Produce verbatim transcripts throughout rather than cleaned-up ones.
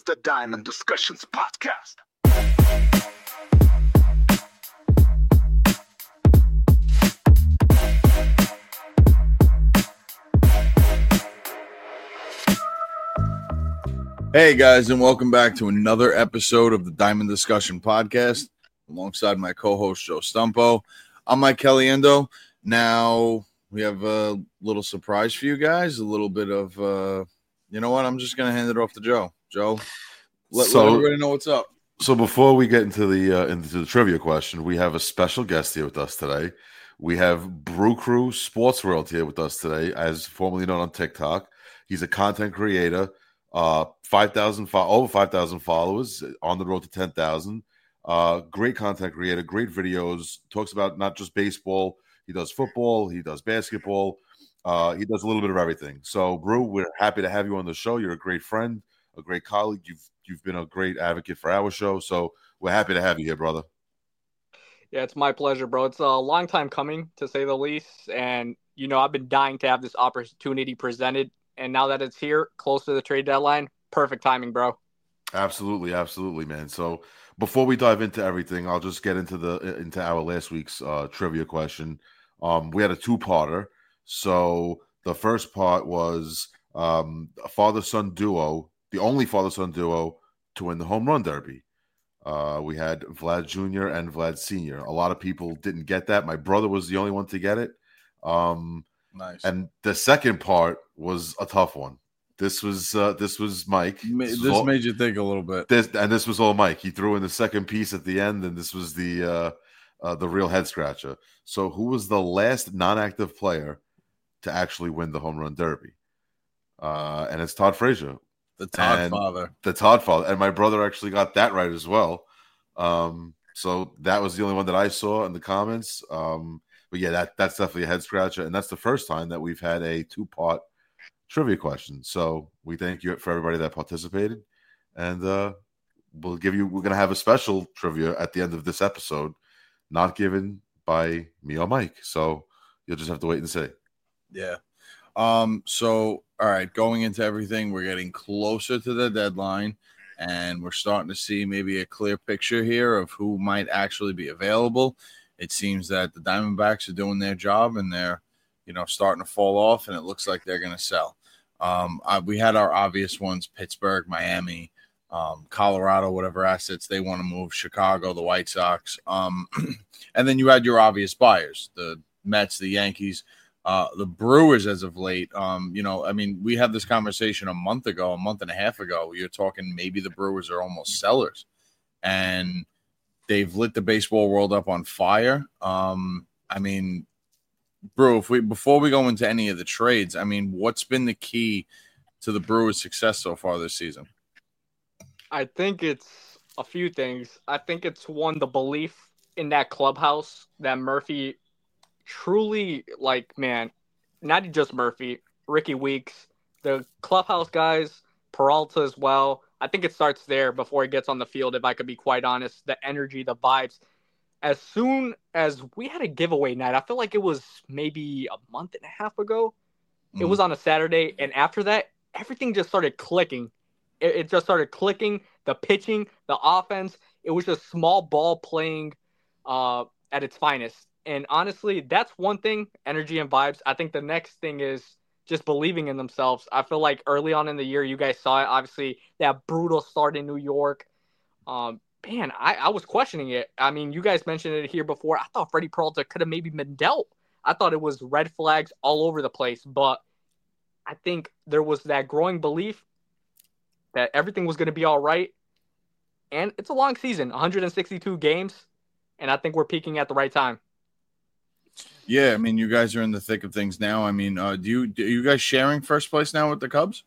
the Diamond Discussions Podcast. Hey guys, and welcome back to another episode of the Diamond Discussion Podcast alongside my co-host Joe Stumpo. I'm Mike Caliendo. Now we have a little surprise for you guys, a little bit of uh you know what, I'm just gonna hand it off to Joe. Joe, let, so, let everybody know what's up. So before we get into the uh, into the trivia question, we have a special guest here with us today. We have Brew Crew Sports World here with us today, as formerly known on TikTok. He's a content creator. Uh, five thousand fo- over five thousand followers, on the road to ten thousand. Uh, great content creator, great videos. Talks about not just baseball. He does football. He does basketball. Uh, he does a little bit of everything. So, Brew, we're happy to have you on the show. You're a great friend, a great colleague. You've you've been a great advocate for our show. So, we're happy to have you here, brother. Yeah, it's my pleasure, bro. It's a long time coming, to say the least. And you know, I've been dying to have this opportunity presented. And now that it's here, close to the trade deadline, perfect timing, bro. Absolutely, absolutely, man. So before we dive into everything, I'll just get into the into our last week's uh, trivia question. Um, we had a two-parter. So the first part was um, a father-son duo, the only father-son duo to win the home run derby. Uh, we had Vlad Junior and Vlad Senior A lot of people didn't get that. My brother was the only one to get it. Um, Nice. And the second part was a tough one. This was uh, this was Mike. This, this this all, made you think a little bit. This and this was all Mike. He threw in the second piece at the end, and this was the uh, uh, the real head scratcher. So, who was the last non-active player to actually win the home run derby? Uh, and it's Todd Frazier, The Todd and father. The Todd father, and my brother actually got that right as well. Um, so that was the only one that I saw in the comments. Um, But yeah, that, that's definitely a head scratcher. And that's the first time that we've had a two-part trivia question. So we thank you for everybody that participated. And uh, we'll give you, we're going to have a special trivia at the end of this episode, not given by me or Mike. So you'll just have to wait and see. Yeah. Um, so, all right, going into everything, we're getting closer to the deadline, and we're starting to see maybe a clear picture here of who might actually be available. It seems that the Diamondbacks are doing their job, and they're, you know, starting to fall off, and it looks like they're going to sell. Um, I, we had our obvious ones: Pittsburgh, Miami, um, Colorado, whatever assets they want to move, Chicago, the White Sox, um, and then you had your obvious buyers: the Mets, the Yankees, uh, the Brewers. As of late, um, you know, I mean, we had this conversation a month ago, a month and a half ago. You're talking maybe the Brewers are almost sellers, and they've lit the baseball world up on fire. Um, I mean, Brew, if we before we go into any of the trades, I mean, what's been the key to the Brewers' success so far this season? I think it's a few things. I think it's one, the belief in that clubhouse that Murphy truly, like, man, not just Murphy, Ricky Weeks, the clubhouse guys, Peralta as well. I think it starts there before he gets on the field, if I could be quite honest. The energy, the vibes. As soon as we had a giveaway night, I feel like it was maybe a month and a half ago. Mm. It was on a Saturday, and after that, everything just started clicking. It, it just started clicking. The pitching, the offense. It was just small ball playing uh, at its finest. And honestly, that's one thing, energy and vibes. I think the next thing is just believing in themselves. I feel like early on in the year, you guys saw it. Obviously, that brutal start in New York. Um, man, I, I was questioning it. I mean, you guys mentioned it here before. I thought Freddie Peralta could have maybe been dealt. I thought it was red flags all over the place. But I think there was that growing belief that everything was going to be all right. And it's a long season, one hundred sixty-two games. And I think we're peaking at the right time. Yeah, I mean, you guys are in the thick of things now. I mean, uh, do you do you guys sharing first place now with the Cubs?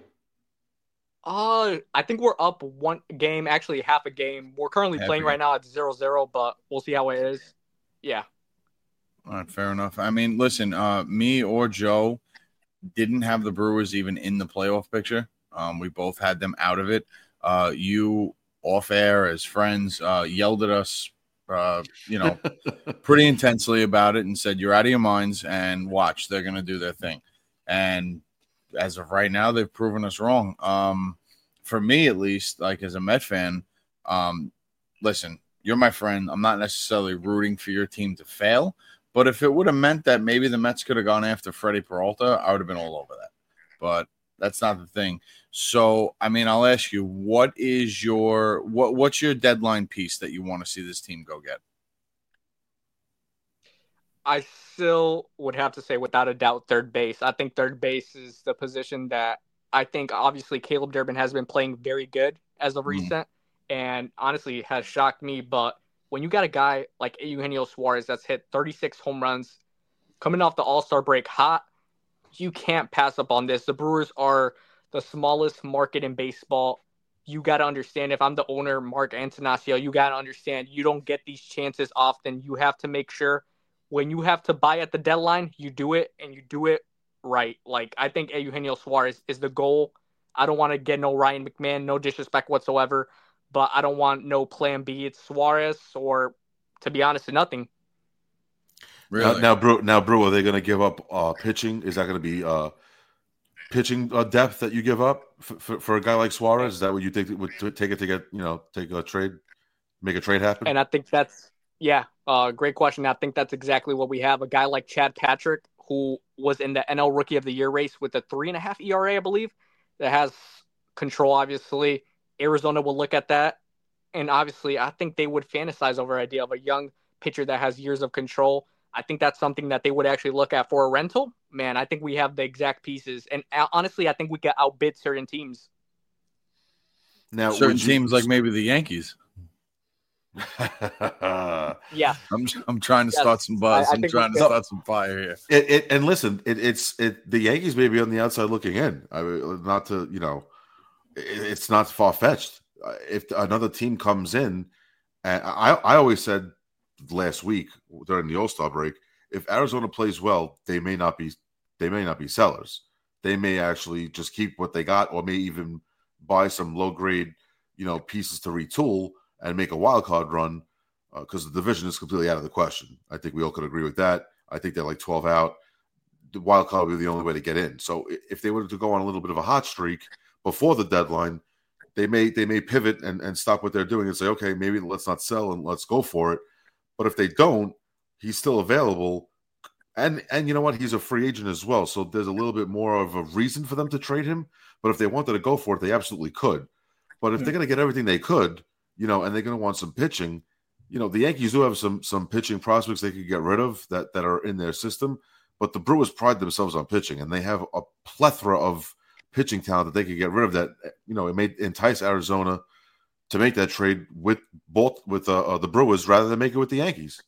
Uh, I think we're up one game, actually half a game. We're currently half playing right now at zero zero, but we'll see how it is. Yeah. All right, fair enough. I mean, listen, uh, me or Joe didn't have the Brewers even in the playoff picture. Um, we both had them out of it. Uh, you off air as friends uh, yelled at us. Uh, you know, pretty intensely about it and said, you're out of your minds and watch, they're going to do their thing. And as of right now, they've proven us wrong. Um, for me at least, like as a Met fan, um, listen, you're my friend. I'm not necessarily rooting for your team to fail, but if it would have meant that maybe the Mets could have gone after Freddie Peralta, I would have been all over that. But that's not the thing. So, I mean, I'll ask you, what is your what what's your deadline piece that you want to see this team go get? I still would have to say, without a doubt, third base. I think third base is the position that I think, obviously, Caleb Durbin has been playing very good as of recent, mm. and honestly has shocked me. But when you got a guy like Eugenio Suarez that's hit thirty-six home runs, coming off the All-Star break hot, you can't pass up on this. The Brewers are the smallest market in baseball. You got to understand, if I'm the owner, Mark Antanasio, you got to understand you don't get these chances often. You have to make sure when you have to buy at the deadline, you do it, and you do it right. Like, I think Eugenio Suarez is the goal. I don't want to get no Ryan McMahon, no disrespect whatsoever, but I don't want no plan B. It's Suarez or, to be honest, nothing. Really? Now, now, Brew, now, Brew, are they going to give up uh, pitching? Is that going to be uh, pitching uh, depth that you give up for, for, for a guy like Suarez? Is that what you think it would take it to get, you know, take a trade, make a trade happen? And I think that's, yeah, uh, great question. I think that's exactly what we have. A guy like Chad Patrick, who was in the N L Rookie of the Year race with a three and a half E R A, I believe, that has control, obviously. Arizona will look at that. And obviously, I think they would fantasize over the idea of a young pitcher that has years of control. I think that's something that they would actually look at for a rental. Man, I think we have the exact pieces. And honestly, I think we could outbid certain teams. Now, certain you, teams like maybe the Yankees. yeah, I'm I'm trying to yes. start some buzz. I, I I'm trying to start some fire here. It, it, and listen, it, it's it. The Yankees may be on the outside looking in. I mean, not to you know, it, it's not far fetched. If another team comes in, and I I always said last week during the All-Star break, if Arizona plays well, they may not be they may not be sellers. They may actually just keep what they got, or may even buy some low grade, you know, pieces to retool and make a wild card run, because uh, the division is completely out of the question. I think we all could agree with that. I think they're like twelve out. The wild card would be the only way to get in. So if they were to go on a little bit of a hot streak before the deadline, they may they may pivot and, and stop what they're doing and say, okay, maybe let's not sell and let's go for it. But if they don't, he's still available. And and you know what? He's a free agent as well. So there's a little bit more of a reason for them to trade him. But if they wanted to go for it, they absolutely could. But if yeah. they're going to get everything they could, you know, and they're going to want some pitching, you know, the Yankees do have some some pitching prospects they could get rid of that, that are in their system. But the Brewers pride themselves on pitching, and they have a plethora of pitching talent that they could get rid of that, you know, it may entice Arizona to make that trade with both with uh, uh, the Brewers rather than make it with the Yankees.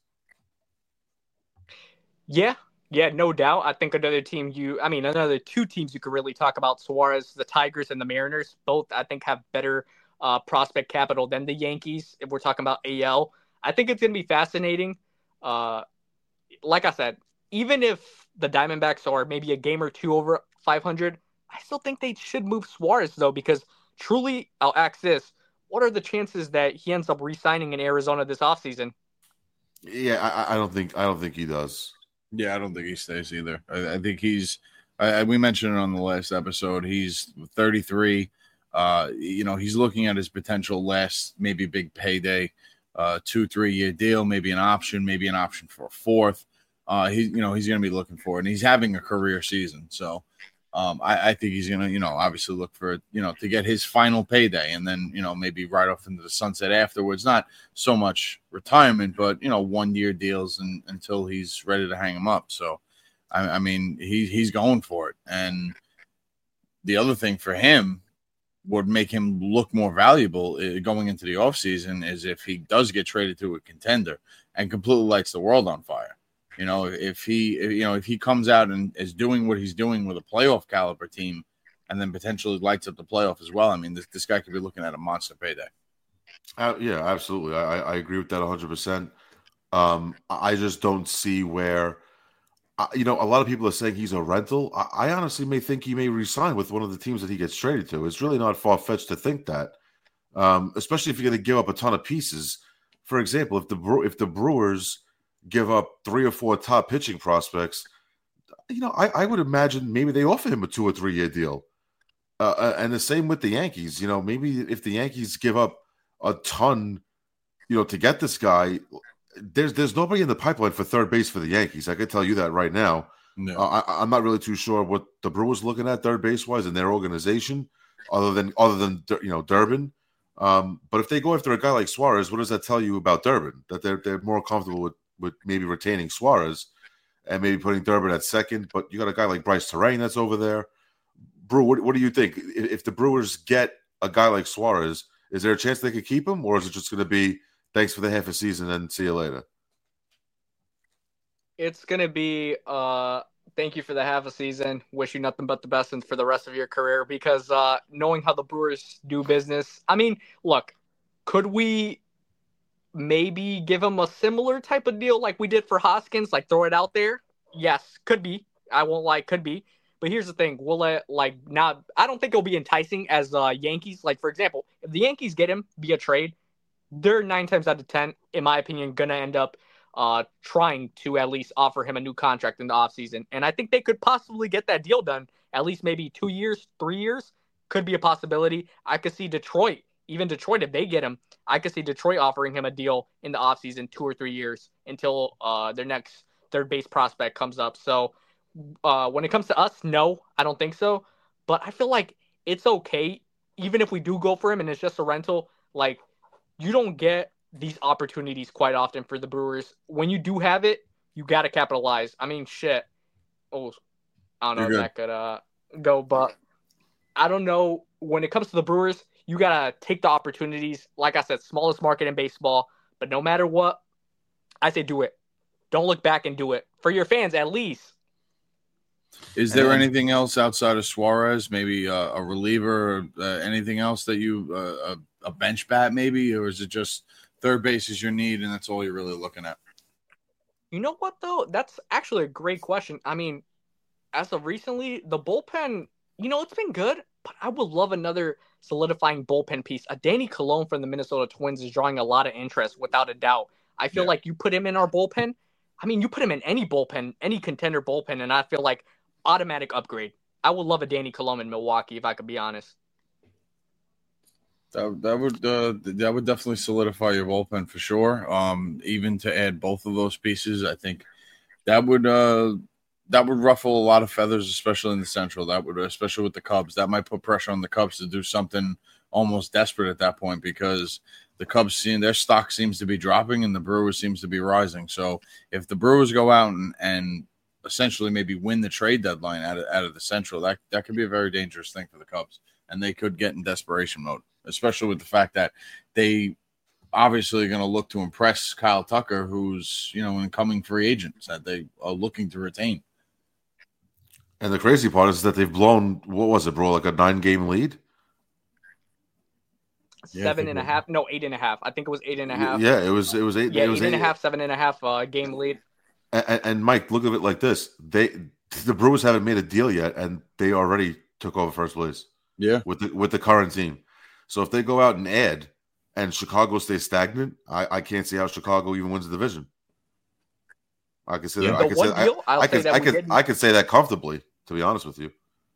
Yeah, yeah, no doubt. I think another team you, I mean, another two teams you could really talk about, Suarez, the Tigers and the Mariners, both I think have better uh, prospect capital than the Yankees. If we're talking about A L, I think it's going to be fascinating. Uh, like I said, even if the Diamondbacks are maybe a game or two over five hundred, I still think they should move Suarez though, because truly, I'll ask this. What are the chances that he ends up re-signing in Arizona this offseason? Yeah, I, I don't think I don't think he does. Yeah, I don't think he stays either. I, I think he's. I, we mentioned it on the last episode. He's thirty-three. Uh, you know, he's looking at his potential last maybe big payday, uh, two three year deal, maybe an option, maybe an option for a fourth. Uh, he, you know, he's going to be looking for it, and he's having a career season. So. Um, I, I think he's going to, you know, obviously look for, you know, to get his final payday and then, you know, maybe right off into the sunset afterwards. Not so much retirement, but, you know, one year deals and, until he's ready to hang him up. So, I, I mean, he, he's going for it. And the other thing for him would make him look more valuable uh, going into the offseason is if he does get traded to a contender and completely lights the world on fire. You know, if he, you know, if he comes out and is doing what he's doing with a playoff caliber team, and then potentially lights up the playoff as well, I mean, this this guy could be looking at a monster payday. Uh, yeah, absolutely. I, I agree with that one hundred percent. Um, I just don't see where, uh, you know, a lot of people are saying he's a rental. I, I honestly may think he may resign with one of the teams that he gets traded to. It's really not far fetched to think that, um, especially if you're going to give up a ton of pieces. For example, if the if the Brewers give up three or four top pitching prospects, you know, I, I would imagine maybe they offer him a two or three year deal. Uh, and the same with the Yankees. You know, maybe if the Yankees give up a ton, you know, to get this guy, there's there's nobody in the pipeline for third base for the Yankees. I can tell you that right now. No. Uh, I, I'm not really too sure what the Brewers looking at third base wise in their organization, other than other than you know Durbin. Um, but if they go after a guy like Suarez, what does that tell you about Durbin? That they're they're more comfortable with with maybe retaining Suarez and maybe putting Durbin at second. But you got a guy like Bryce Terrain that's over there. Brew, what, what do you think? If the Brewers get a guy like Suarez, is there a chance they could keep him, or is it just going to be thanks for the half a season and see you later? It's going to be uh, thank you for the half a season. Wish you nothing but the best for the rest of your career, because uh, knowing how the Brewers do business, I mean, look, could we maybe give him a similar type of deal like we did for Hoskins, like throw it out there? Yes, could be. I won't lie, could be. But here's the thing: will it like not? I don't think it'll be enticing as uh, Yankees. Like for example, if the Yankees get him via trade, they're nine times out of ten, in my opinion, gonna end up uh, trying to at least offer him a new contract in the offseason. And I think they could possibly get that deal done. At least maybe two years, three years could be a possibility. I could see Detroit, even Detroit, if they get him, I could see Detroit offering him a deal in the offseason, two or three years until uh, their next third base prospect comes up. So. Uh, when it comes to us, no, I don't think so. But I feel like it's okay, even if we do go for him and it's just a rental. Like, you don't get these opportunities quite often for the Brewers. When you do have it, you got to capitalize. I mean, shit. Oh, I don't know You're if good. that could uh, go, but I don't know. When it comes to the Brewers, you got to take the opportunities. Like I said, smallest market in baseball. But no matter what, I say do it. Don't look back and do it. For your fans, at least. Is there And- anything else outside of Suarez? Maybe uh, a reliever, or, uh, anything else that you uh, a, a bench bat, maybe, or is it just third base is your need and that's all you're really looking at? You know what, though? That's actually a great question. I mean, as of recently, the bullpen, you know, it's been good, but I would love another solidifying bullpen piece. A Danny Colon from the Minnesota Twins is drawing a lot of interest, without a doubt. I feel Yeah. like you put him in our bullpen. I mean, you put him in any bullpen, any contender bullpen, and I feel like automatic upgrade. I would love a Danny Colon in Milwaukee, if I could be honest. That, that would uh, that would definitely solidify your bullpen for sure. Um, even to add both of those pieces, I think that would uh, that would ruffle a lot of feathers, especially in the Central. That would, especially with the Cubs, that might put pressure on the Cubs to do something almost desperate at that point, because the Cubs, seeing their stock seems to be dropping and the Brewers seems to be rising. So if the Brewers go out and, and essentially maybe win the trade deadline out of, out of the Central, that that could be a very dangerous thing for the Cubs, and they could get in desperation mode, especially with the fact that they obviously are going to look to impress Kyle Tucker, who's, you know, an incoming free agent that they are looking to retain. And the crazy part is that they've blown, what was it, bro, like a nine-game lead? Yeah, I Seven think and a it- half. No, eight and a half. I think it was eight and a half. Yeah, it was it was eight. Yeah, it was eight and a half, seven and a half uh, game lead. And, and Mike, look at it like this: they the Brewers haven't made a deal yet, and they already took over first place Yeah. with the with the current team. So if they go out and add, and Chicago stays stagnant, I, I can't see how Chicago even wins the division. I can say Yeah. that. The I can one say, I- deal, I'll I, say could, that I we could, did- I could say that comfortably. To be honest with you,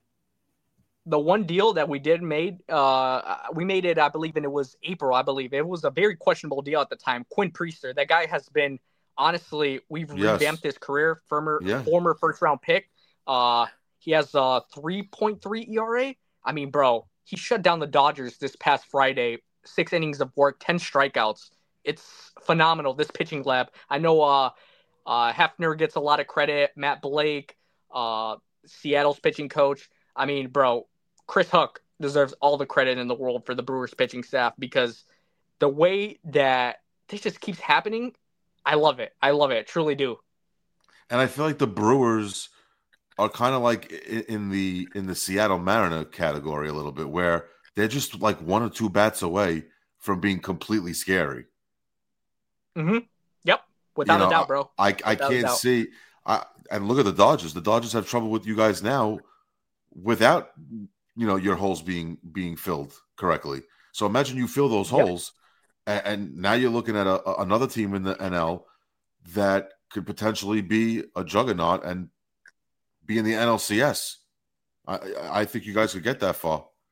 The one deal that we did made, uh, we made it, I believe, and it was April, I believe. It was a very questionable deal at the time. Quinn Priester, that guy has been, honestly, we've Yes. revamped his career. Former, Yeah. former first round pick. Uh, he has a three point three E R A. I mean, bro, he shut down the Dodgers this past Friday. Six innings of work, ten strikeouts. It's phenomenal, this pitching lab. I know uh, uh, Hefner gets a lot of credit. Matt Blake, uh, Seattle's pitching coach. I mean, bro, Chris Hook deserves all the credit in the world for the Brewers pitching staff, because the way that this just keeps happening, I love it. I love it. Truly do. and I feel like the Brewers are kind of like i- in the in the Seattle Mariner category a little bit, where they're just like one or two bats away from being completely scary. Mm-hmm. Yep. Without You know, a doubt, bro. I, I Without a can't doubt. see. I, and look at the Dodgers. The Dodgers have trouble with you guys now without, you know, your holes being being filled correctly. So imagine you fill those Yep. holes, and, and now you're looking at a, a- another team in the N L that could potentially be a juggernaut and be in the N L C S. I, I I think you guys could get that far.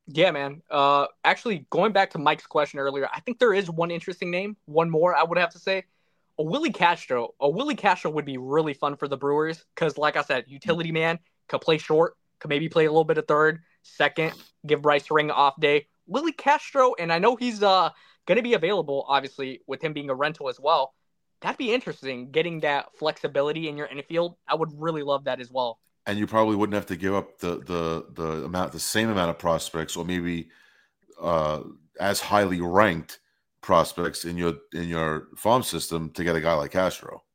Yeah, man. Uh, actually, going back to Mike's question earlier, I think there is one interesting name. One more, I would have to say. A Willie Castro. A Willie Castro would be really fun for the Brewers because, like I said, utility man, could play short, could maybe play a little bit of third, second, give Bryce Ring an off day. Willie Castro, and I know he's uh going to be available, obviously, with him being a rental as well. That'd be interesting, getting that flexibility in your infield. I would really love that as well. And you probably wouldn't have to give up the the the amount, the same amount of prospects, or maybe uh, as highly ranked prospects in your in your farm system to get a guy like Castro.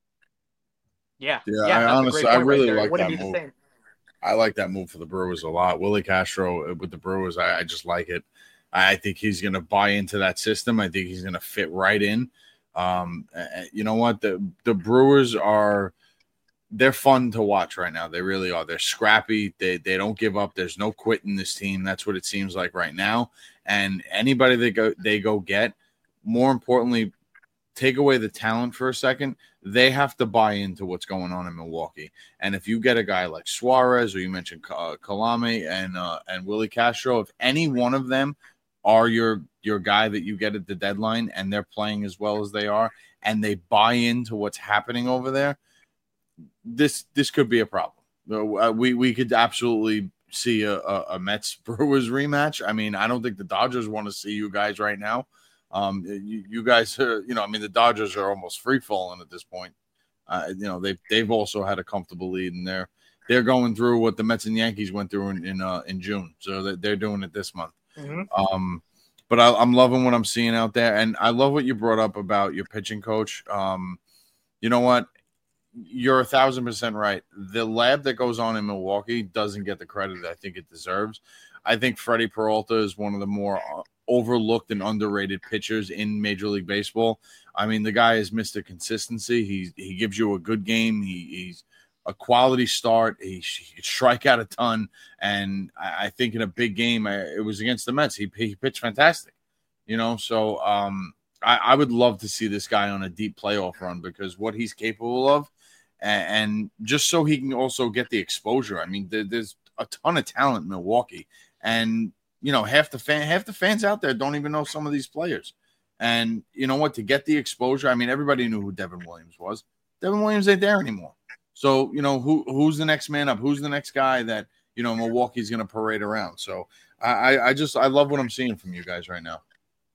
Yeah, Yeah, yeah I that's honestly, a great I point really right there. like It wouldn't that be move. the same. I like that move for the Brewers a lot. Willie Castro with the Brewers, I, I just like it. I think he's going to buy into that system. I think he's going to fit right in. Um, you know what? The the Brewers are they're fun to watch right now. They really are. They're scrappy. They they don't give up. There's no quitting this team. That's what it seems like right now. And anybody they go they go get, more importantly, take away the talent for a second. They have to buy into what's going on in Milwaukee. And if you get a guy like Suarez, or you mentioned uh, Kalame and uh, and Willie Castro, if any one of them are your your guy that you get at the deadline, and they're playing as well as they are, and they buy into what's happening over there, this this could be a problem. Uh, we we could absolutely see a, a, a Mets Brewers rematch. I mean, I don't think the Dodgers want to see you guys right now. Um, you, you guys are, you know, I mean, the Dodgers are almost free falling at this point. Uh, you know, they've they've also had a comfortable lead, and they're they're going through what the Mets and Yankees went through in in, uh, in June, so that they're doing it this month. Mm-hmm. Um, but I, I'm loving what I'm seeing out there, and I love what you brought up about your pitching coach. Um, you know what? You're a thousand percent right. The lab that goes on in Milwaukee doesn't get the credit I think it deserves. I think Freddie Peralta is one of the more overlooked and underrated pitchers in Major League Baseball. I mean, the guy is Mister Consistency. He he gives you a good game. He, he's a quality start. He, he could strike out a ton. And I, I think in a big game, I, it was against the Mets. He, he pitched fantastic, you know. So um, I, I would love to see this guy on a deep playoff run, because what he's capable of, and, and just so he can also get the exposure. I mean, there, there's a ton of talent in Milwaukee, and you know, half the fan, half the fans out there don't even know some of these players. And you know what? To get the exposure, I mean, everybody knew who Devin Williams was. Devin Williams ain't there anymore. So you know, who who's the next man up? Who's the next guy that you know Milwaukee's going to parade around? So I, I just I love what I'm seeing from you guys right now.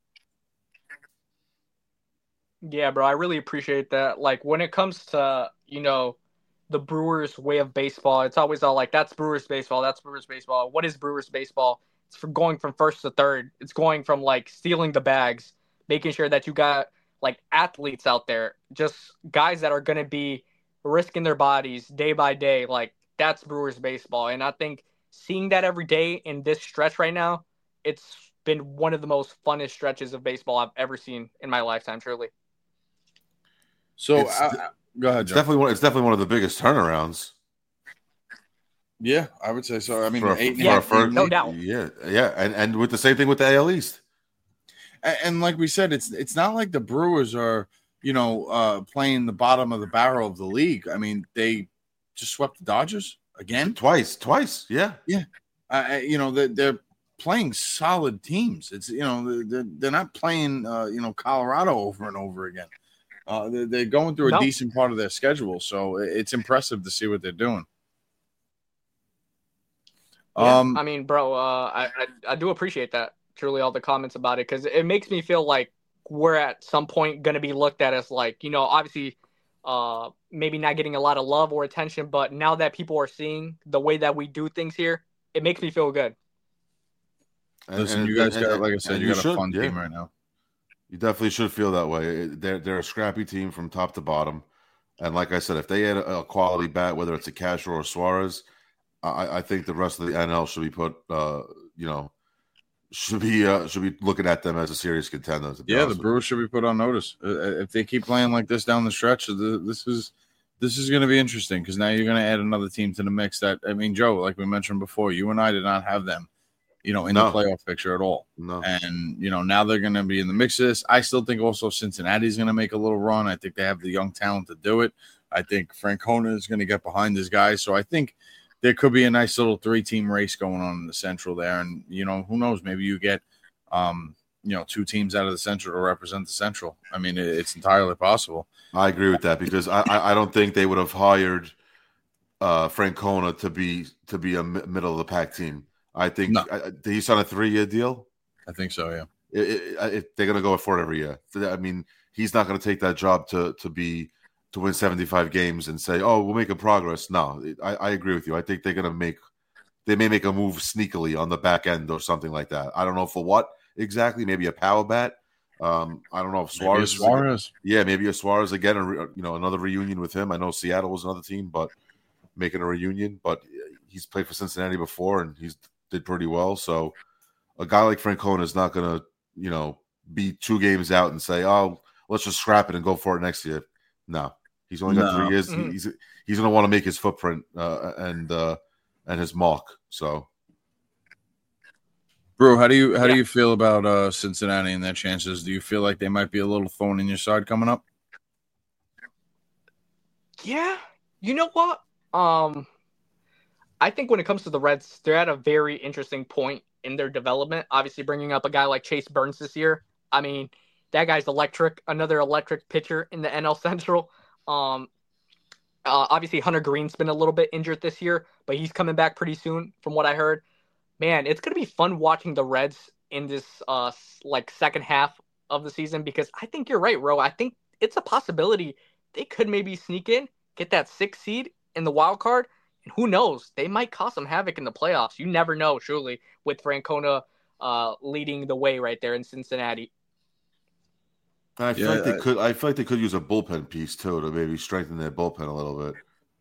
Yeah, bro, I really appreciate that. Like when it comes to you know the Brewers' way of baseball, it's always all like that's Brewers baseball, that's Brewers baseball. What is Brewers baseball? It's from going from first to third. It's going from like stealing the bags, making sure that you got like athletes out there, just guys that are going to be risking their bodies day by day. Like that's Brewers baseball. And I think seeing that every day in this stretch right now, it's been one of the most funnest stretches of baseball I've ever seen in my lifetime, truly. So It's, I, go ahead, it's Joe. definitely one. It's definitely one of the biggest turnarounds. Yeah, I would say so. I mean, For, eight, for yeah, a first, no doubt. Yeah, yeah, and and with the same thing with the A L East. And, and like we said, it's it's not like the Brewers are, you know, uh, playing the bottom of the barrel of the league. I mean, they just swept the Dodgers again. Twice, twice, yeah. Uh, you know, they're, they're playing solid teams. It's, you know, they're, they're not playing, uh, you know, Colorado over and over again. Uh, they're, they're going through a No. decent part of their schedule. So it's impressive to see what they're doing. Yeah, Um, I mean, bro, uh, I, I I do appreciate that. Truly, all the comments about it, because it makes me feel like we're at some point going to be looked at as like, you know, obviously, uh, maybe not getting a lot of love or attention, but now that people are seeing the way that we do things here, it makes me feel good. And- listen, and- you guys and- got, like I said, and you got should, a fun yeah. team right now. You definitely should feel that way. They're they're a scrappy team from top to bottom, and like I said, if they had a, a quality bat, whether it's a Castro or Suarez, I, I think the rest of the N L should be put, uh, you know, should be uh, should be looking at them as a serious contender. to be Yeah, the honest with Brewers should be put on notice. Uh, if they keep playing like this down the stretch, the, this is this is going to be interesting, because now you're going to add another team to the mix. That I mean, Joe, like we mentioned before, you and I did not have them, you know, in No. the playoff picture at all. you. No, And you know, now they're going to be in the mix of this. I still think also Cincinnati's going to make a little run. I think they have the young talent to do it. I think Francona is going to get behind this guy. So I think there could be a nice little three-team race going on in the Central there, and you know, who knows? Maybe you get, um, you know, two teams out of the Central to represent the Central. I mean, it, it's entirely possible. I agree with that because I, I, I don't think they would have hired uh, Francona to be to be a middle of the pack team. I think No. I, he's on a three-year deal. I think so, yeah. It, it, it, they're going to go for it every year. I mean, he's not going to take that job to to be to win seventy-five games and say, "Oh, we're making progress." No, I, I agree with you. I think they're going to make they may make a move sneakily on the back end or something like that. I don't know for what exactly. Maybe a power bat. Um, I don't know if Suarez. Maybe Suarez. Yeah, maybe a Suarez again. Or, you know, another reunion with him. I know Seattle was another team, but making a reunion. But he's played for Cincinnati before, and he's did pretty well. So a guy like Francona is not going to, you know, be two games out and say, "Oh, let's just scrap it and go for it next year." No, he's only got No. three years. Mm-hmm. He's he's going to want to make his footprint uh, and uh, and his mark. So, Brew, how do you how Yeah. do you feel about uh, Cincinnati and their chances? Do you feel like they might be a little thorn in your side coming up? Yeah, you know what? Um, I think when it comes to the Reds, they're at a very interesting point in their development. Obviously, bringing up a guy like Chase Burns this year. I mean, that guy's electric. Another electric pitcher in the N L Central. Um, uh, obviously, Hunter Green's been a little bit injured this year, but he's coming back pretty soon, from what I heard. Man, it's gonna be fun watching the Reds in this uh like second half of the season because I think you're right, Ro. I think it's a possibility they could maybe sneak in, get that sixth seed in the wild card, and who knows, they might cause some havoc in the playoffs. You never know, truly, with Francona uh leading the way right there in Cincinnati. I feel Yeah, like they I- could. I feel like they could use a bullpen piece too to maybe strengthen their bullpen a little bit.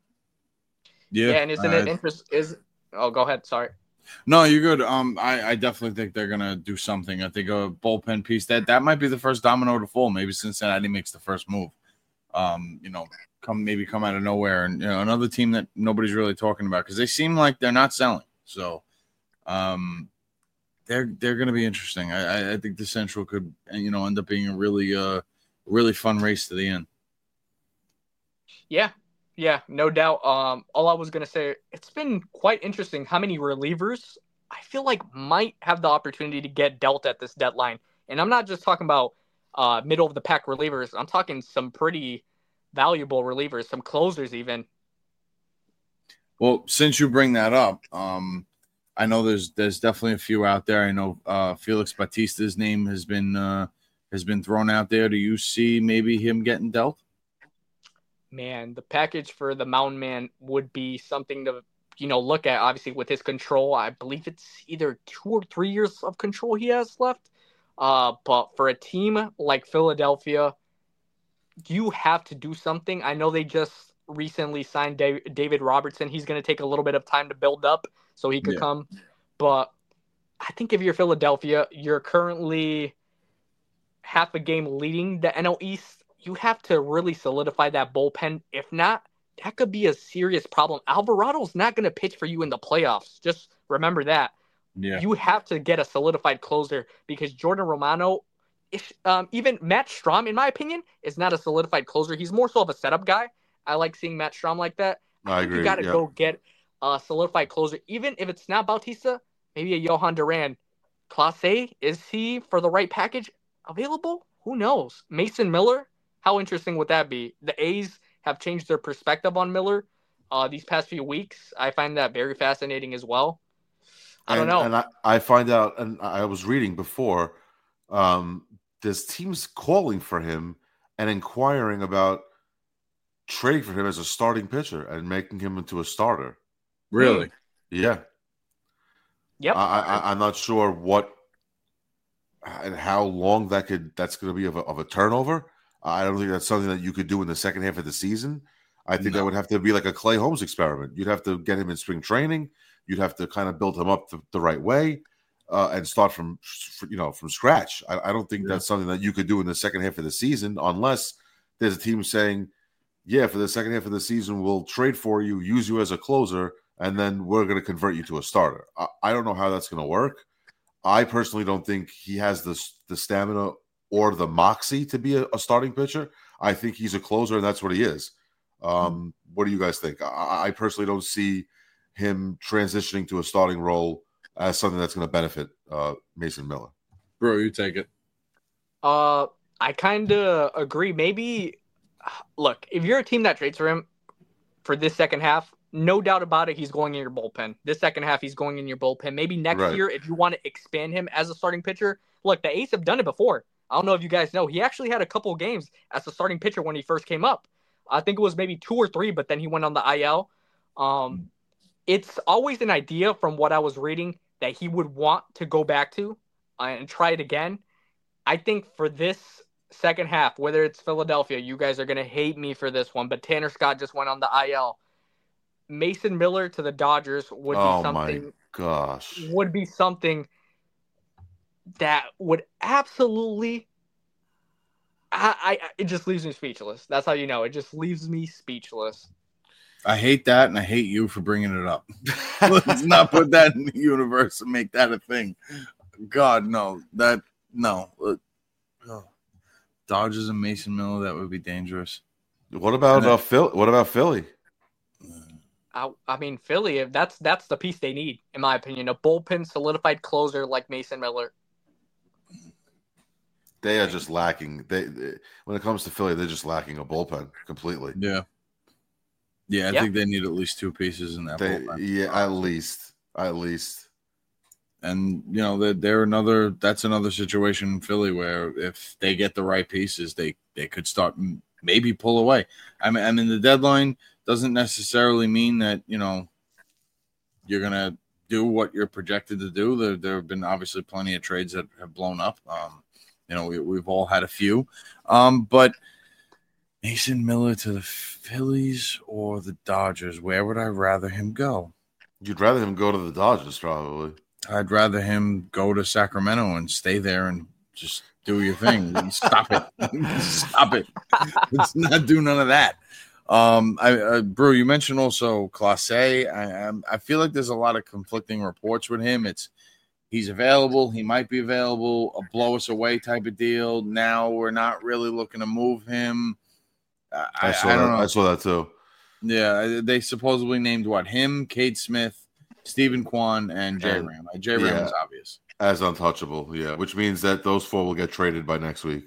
Yeah, and isn't uh, it interest is oh go ahead, sorry. No, you're good. Um, I, I definitely think they're gonna do something. I think a bullpen piece that that might be the first domino to fall. Maybe Cincinnati makes the first move. Um, you know, come maybe come out of nowhere, and you know, another team that nobody's really talking about because they seem like they're not selling. So, um, they're they're gonna be interesting. I I- I think the Central could you know end up being a really uh really fun race to the end. Yeah, yeah, no doubt. Um, all I was gonna say, it's been quite interesting how many relievers I feel like might have the opportunity to get dealt at this deadline. And I'm not just talking about uh middle of the pack relievers. I'm talking some pretty valuable relievers, some closers even. Well, since you bring that up, um, I know there's there's definitely a few out there. I know uh, Felix Bautista's name has been uh, has been thrown out there. Do you see maybe him getting dealt? Man, the package for the Mountain Man would be something to you know look at. Obviously, with his control, I believe it's either two or three years of control he has left. Uh, but for a team like Philadelphia, you have to do something. I know they just recently signed Da- David Robertson. He's going to take a little bit of time to build up so he could Yeah. come. But I think if you're Philadelphia, you're currently half a game leading the N L East. You have to really solidify that bullpen. If not, that could be a serious problem. Alvarado's not going to pitch for you in the playoffs. Just remember that. Yeah, You have to get a solidified closer because Jordan Romano, if, um, even Matt Strahm, in my opinion, is not a solidified closer. He's more so of a setup guy. I like seeing Matt Strahm like that. I think agree. You got to yeah. go get a solidified closer, even if it's not Bautista. Maybe a Johan Duran. Clase, is he for the right package available? Who knows? Mason Miller, how interesting would that be? The A's have changed their perspective on Miller uh, these past few weeks. I find that very fascinating as well. I don't and, know. And I, I find out, and I was reading before, um, there's teams calling for him and inquiring about trading for him as a starting pitcher and making him into a starter. really. Yeah. Yep. I, I, I'm not sure what and how long that could that's going to be of a, of a turnover. I don't think that's something that you could do in the second half of the season. I think No. that would have to be like a Clay Holmes experiment. You'd have to get him in spring training. You'd have to kind of build him up the, the right way uh, and start from you know from scratch. I, I don't think Yeah. that's something that you could do in the second half of the season unless there's a team saying, "Yeah, for the second half of the season, we'll trade for you, use you as a closer, and then we're going to convert you to a starter." I, I don't know how that's going to work. I personally don't think he has the the stamina or the moxie to be a, a starting pitcher. I think he's a closer, and that's what he is. Um, what do you guys think? I, I personally don't see him transitioning to a starting role as something that's going to benefit uh, Mason Miller? Bro, you take it. Uh, I kind of agree. Maybe, look, if you're a team that trades for him for this second half, no doubt about it, he's going in your bullpen. This second half, he's going in your bullpen. Maybe next Right. year, if you want to expand him as a starting pitcher, look, the A's have done it before. I don't know if you guys know. He actually had a couple of games as a starting pitcher when he first came up. I think it was maybe two or three, but then he went on the I L. Um, it's always an idea from what I was reading that he would want to go back to uh, and try it again. I think for this second half, whether it's Philadelphia, you guys are going to hate me for this one, but Tanner Scott just went on the I L. Mason Miller to the Dodgers would Oh be something. my gosh! Would be something that would absolutely. I, I it just leaves me speechless. That's how you know. It just leaves me speechless. I hate that, and I hate you for bringing it up. Let's not put that in the universe and make that a thing. God, no. That, no. Oh. Dodgers and Mason Miller, that would be dangerous. What about uh, Phil? What about Philly? I, I mean, Philly, if that's that's the piece they need, in my opinion. A bullpen solidified closer like Mason Miller. They are just lacking. They, they when it comes to Philly, they're just lacking a bullpen completely. Yeah. Yeah, I Yeah. think they need at least two pieces in that They, bullpen. yeah, at least, at least. And, you know, they're, they're another, that's another situation in Philly where if they get the right pieces, they, they could start maybe pull away. I mean, I mean, the deadline doesn't necessarily mean that, you know, you're going to do what you're projected to do. There, there have been obviously plenty of trades that have blown up. Um, you know, we, we've all had a few. Um, but Mason Miller to the Phillies or the Dodgers, where would I rather him go? You'd rather him go to the Dodgers, probably. I'd rather him go to Sacramento and stay there and just do your thing. And stop it. Stop it. Let's not do none of that. Um, I, uh, Brew, you mentioned also Clase. I, I, I feel like there's a lot of conflicting reports with him. It's he's available. He might be available. A blow us away type of deal. Now we're not really looking to move him. I, I saw I don't that. know. I saw that too. Yeah, they supposedly named what? Him, Cade Smith, Stephen Kwan, and J And- Ram. J Ram yeah. is obvious. As untouchable, yeah, which means that those four will get traded by next week.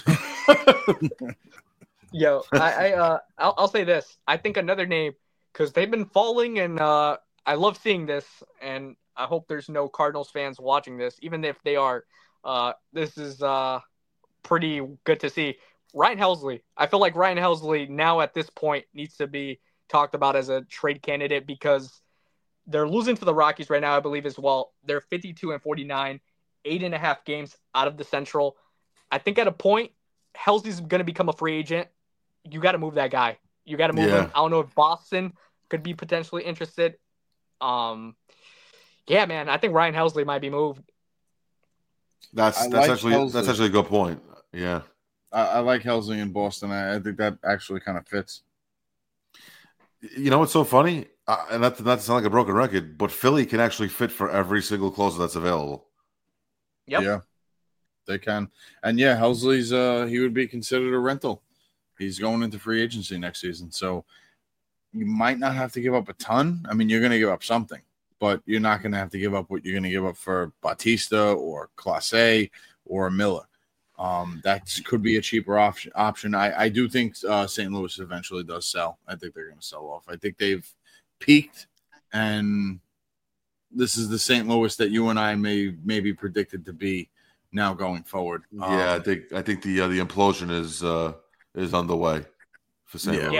Yo, I, I uh, I'll, I'll say this. I think another name, because they've been falling, and uh, I love seeing this, and I hope there's no Cardinals fans watching this, even if they are. Uh, this is uh, pretty good to see. Ryan Helsley. I feel like Ryan Helsley now at this point needs to be talked about as a trade candidate because they're losing to the Rockies right now, I believe, as well. They're fifty-two and forty-nine, eight and a half games out of the Central. I think at a point, Helsley's going to become a free agent. You got to move that guy. You got to move Yeah. him. I don't know if Boston could be potentially interested. Um, yeah, man, I think Ryan Helsley might be moved. That's I that's like actually Helsley. that's actually a good point. Yeah, I, I like Helsley in Boston. I, I think that actually kind of fits. you know what's so funny, uh, and not not to sound like a broken record, but Philly can actually fit for every single closer that's available. Yep. Yeah, they can. And yeah, Helsley's uh, he would be considered a rental. He's going into free agency next season, so you might not have to give up a ton. I mean, you're going to give up something, but you're not going to have to give up what you're going to give up for Bautista or Clase or Miller. Um, that could be a cheaper option. Option. I, I do think uh, Saint Louis eventually does sell. I think they're going to sell off. I think they've peaked, and this is the Saint Louis that you and I may maybe predicted to be now going forward. Um, yeah, I think I think the uh, the implosion is uh, is underway for Saint Yeah. Louis. Yeah.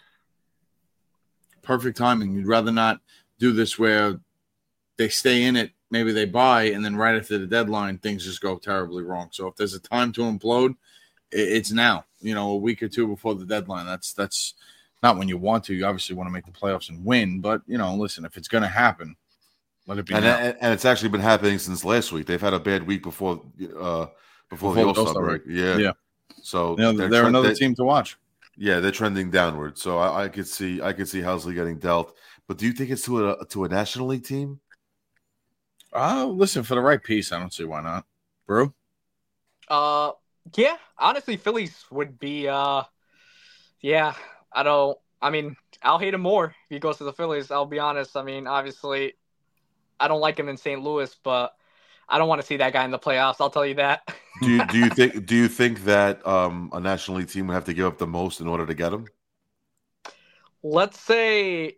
perfect timing. You'd rather not do this where they stay in it, maybe they buy, and then right after the deadline, things just go terribly wrong. So if there's a time to implode, it's now. You know, a week or two before the deadline. That's that's not when you want to. You obviously want to make the playoffs and win, but you know, listen, if it's going to happen, let it be And, now. and and it's actually been happening since last week. They've had a bad week before uh, before, Before the the All-Star All-Star break. Yeah. Yeah. So You know, they're, they're tre- another they- team to watch. Yeah, they're trending downward. So I, I could see I could see Helsley getting dealt. But do you think it's to a to a National League team? Uh, listen, for the right piece, I don't see why not. Brew? Uh, yeah, honestly, Phillies would be. Uh, yeah, I don't. I mean, I'll hate him more if he goes to the Phillies. I'll be honest. I mean, obviously, I don't like him in Saint Louis, but I don't want to see that guy in the playoffs. I'll tell you that. Do you do you think do you think that um, a National League team would have to give up the most in order to get him? Let's say,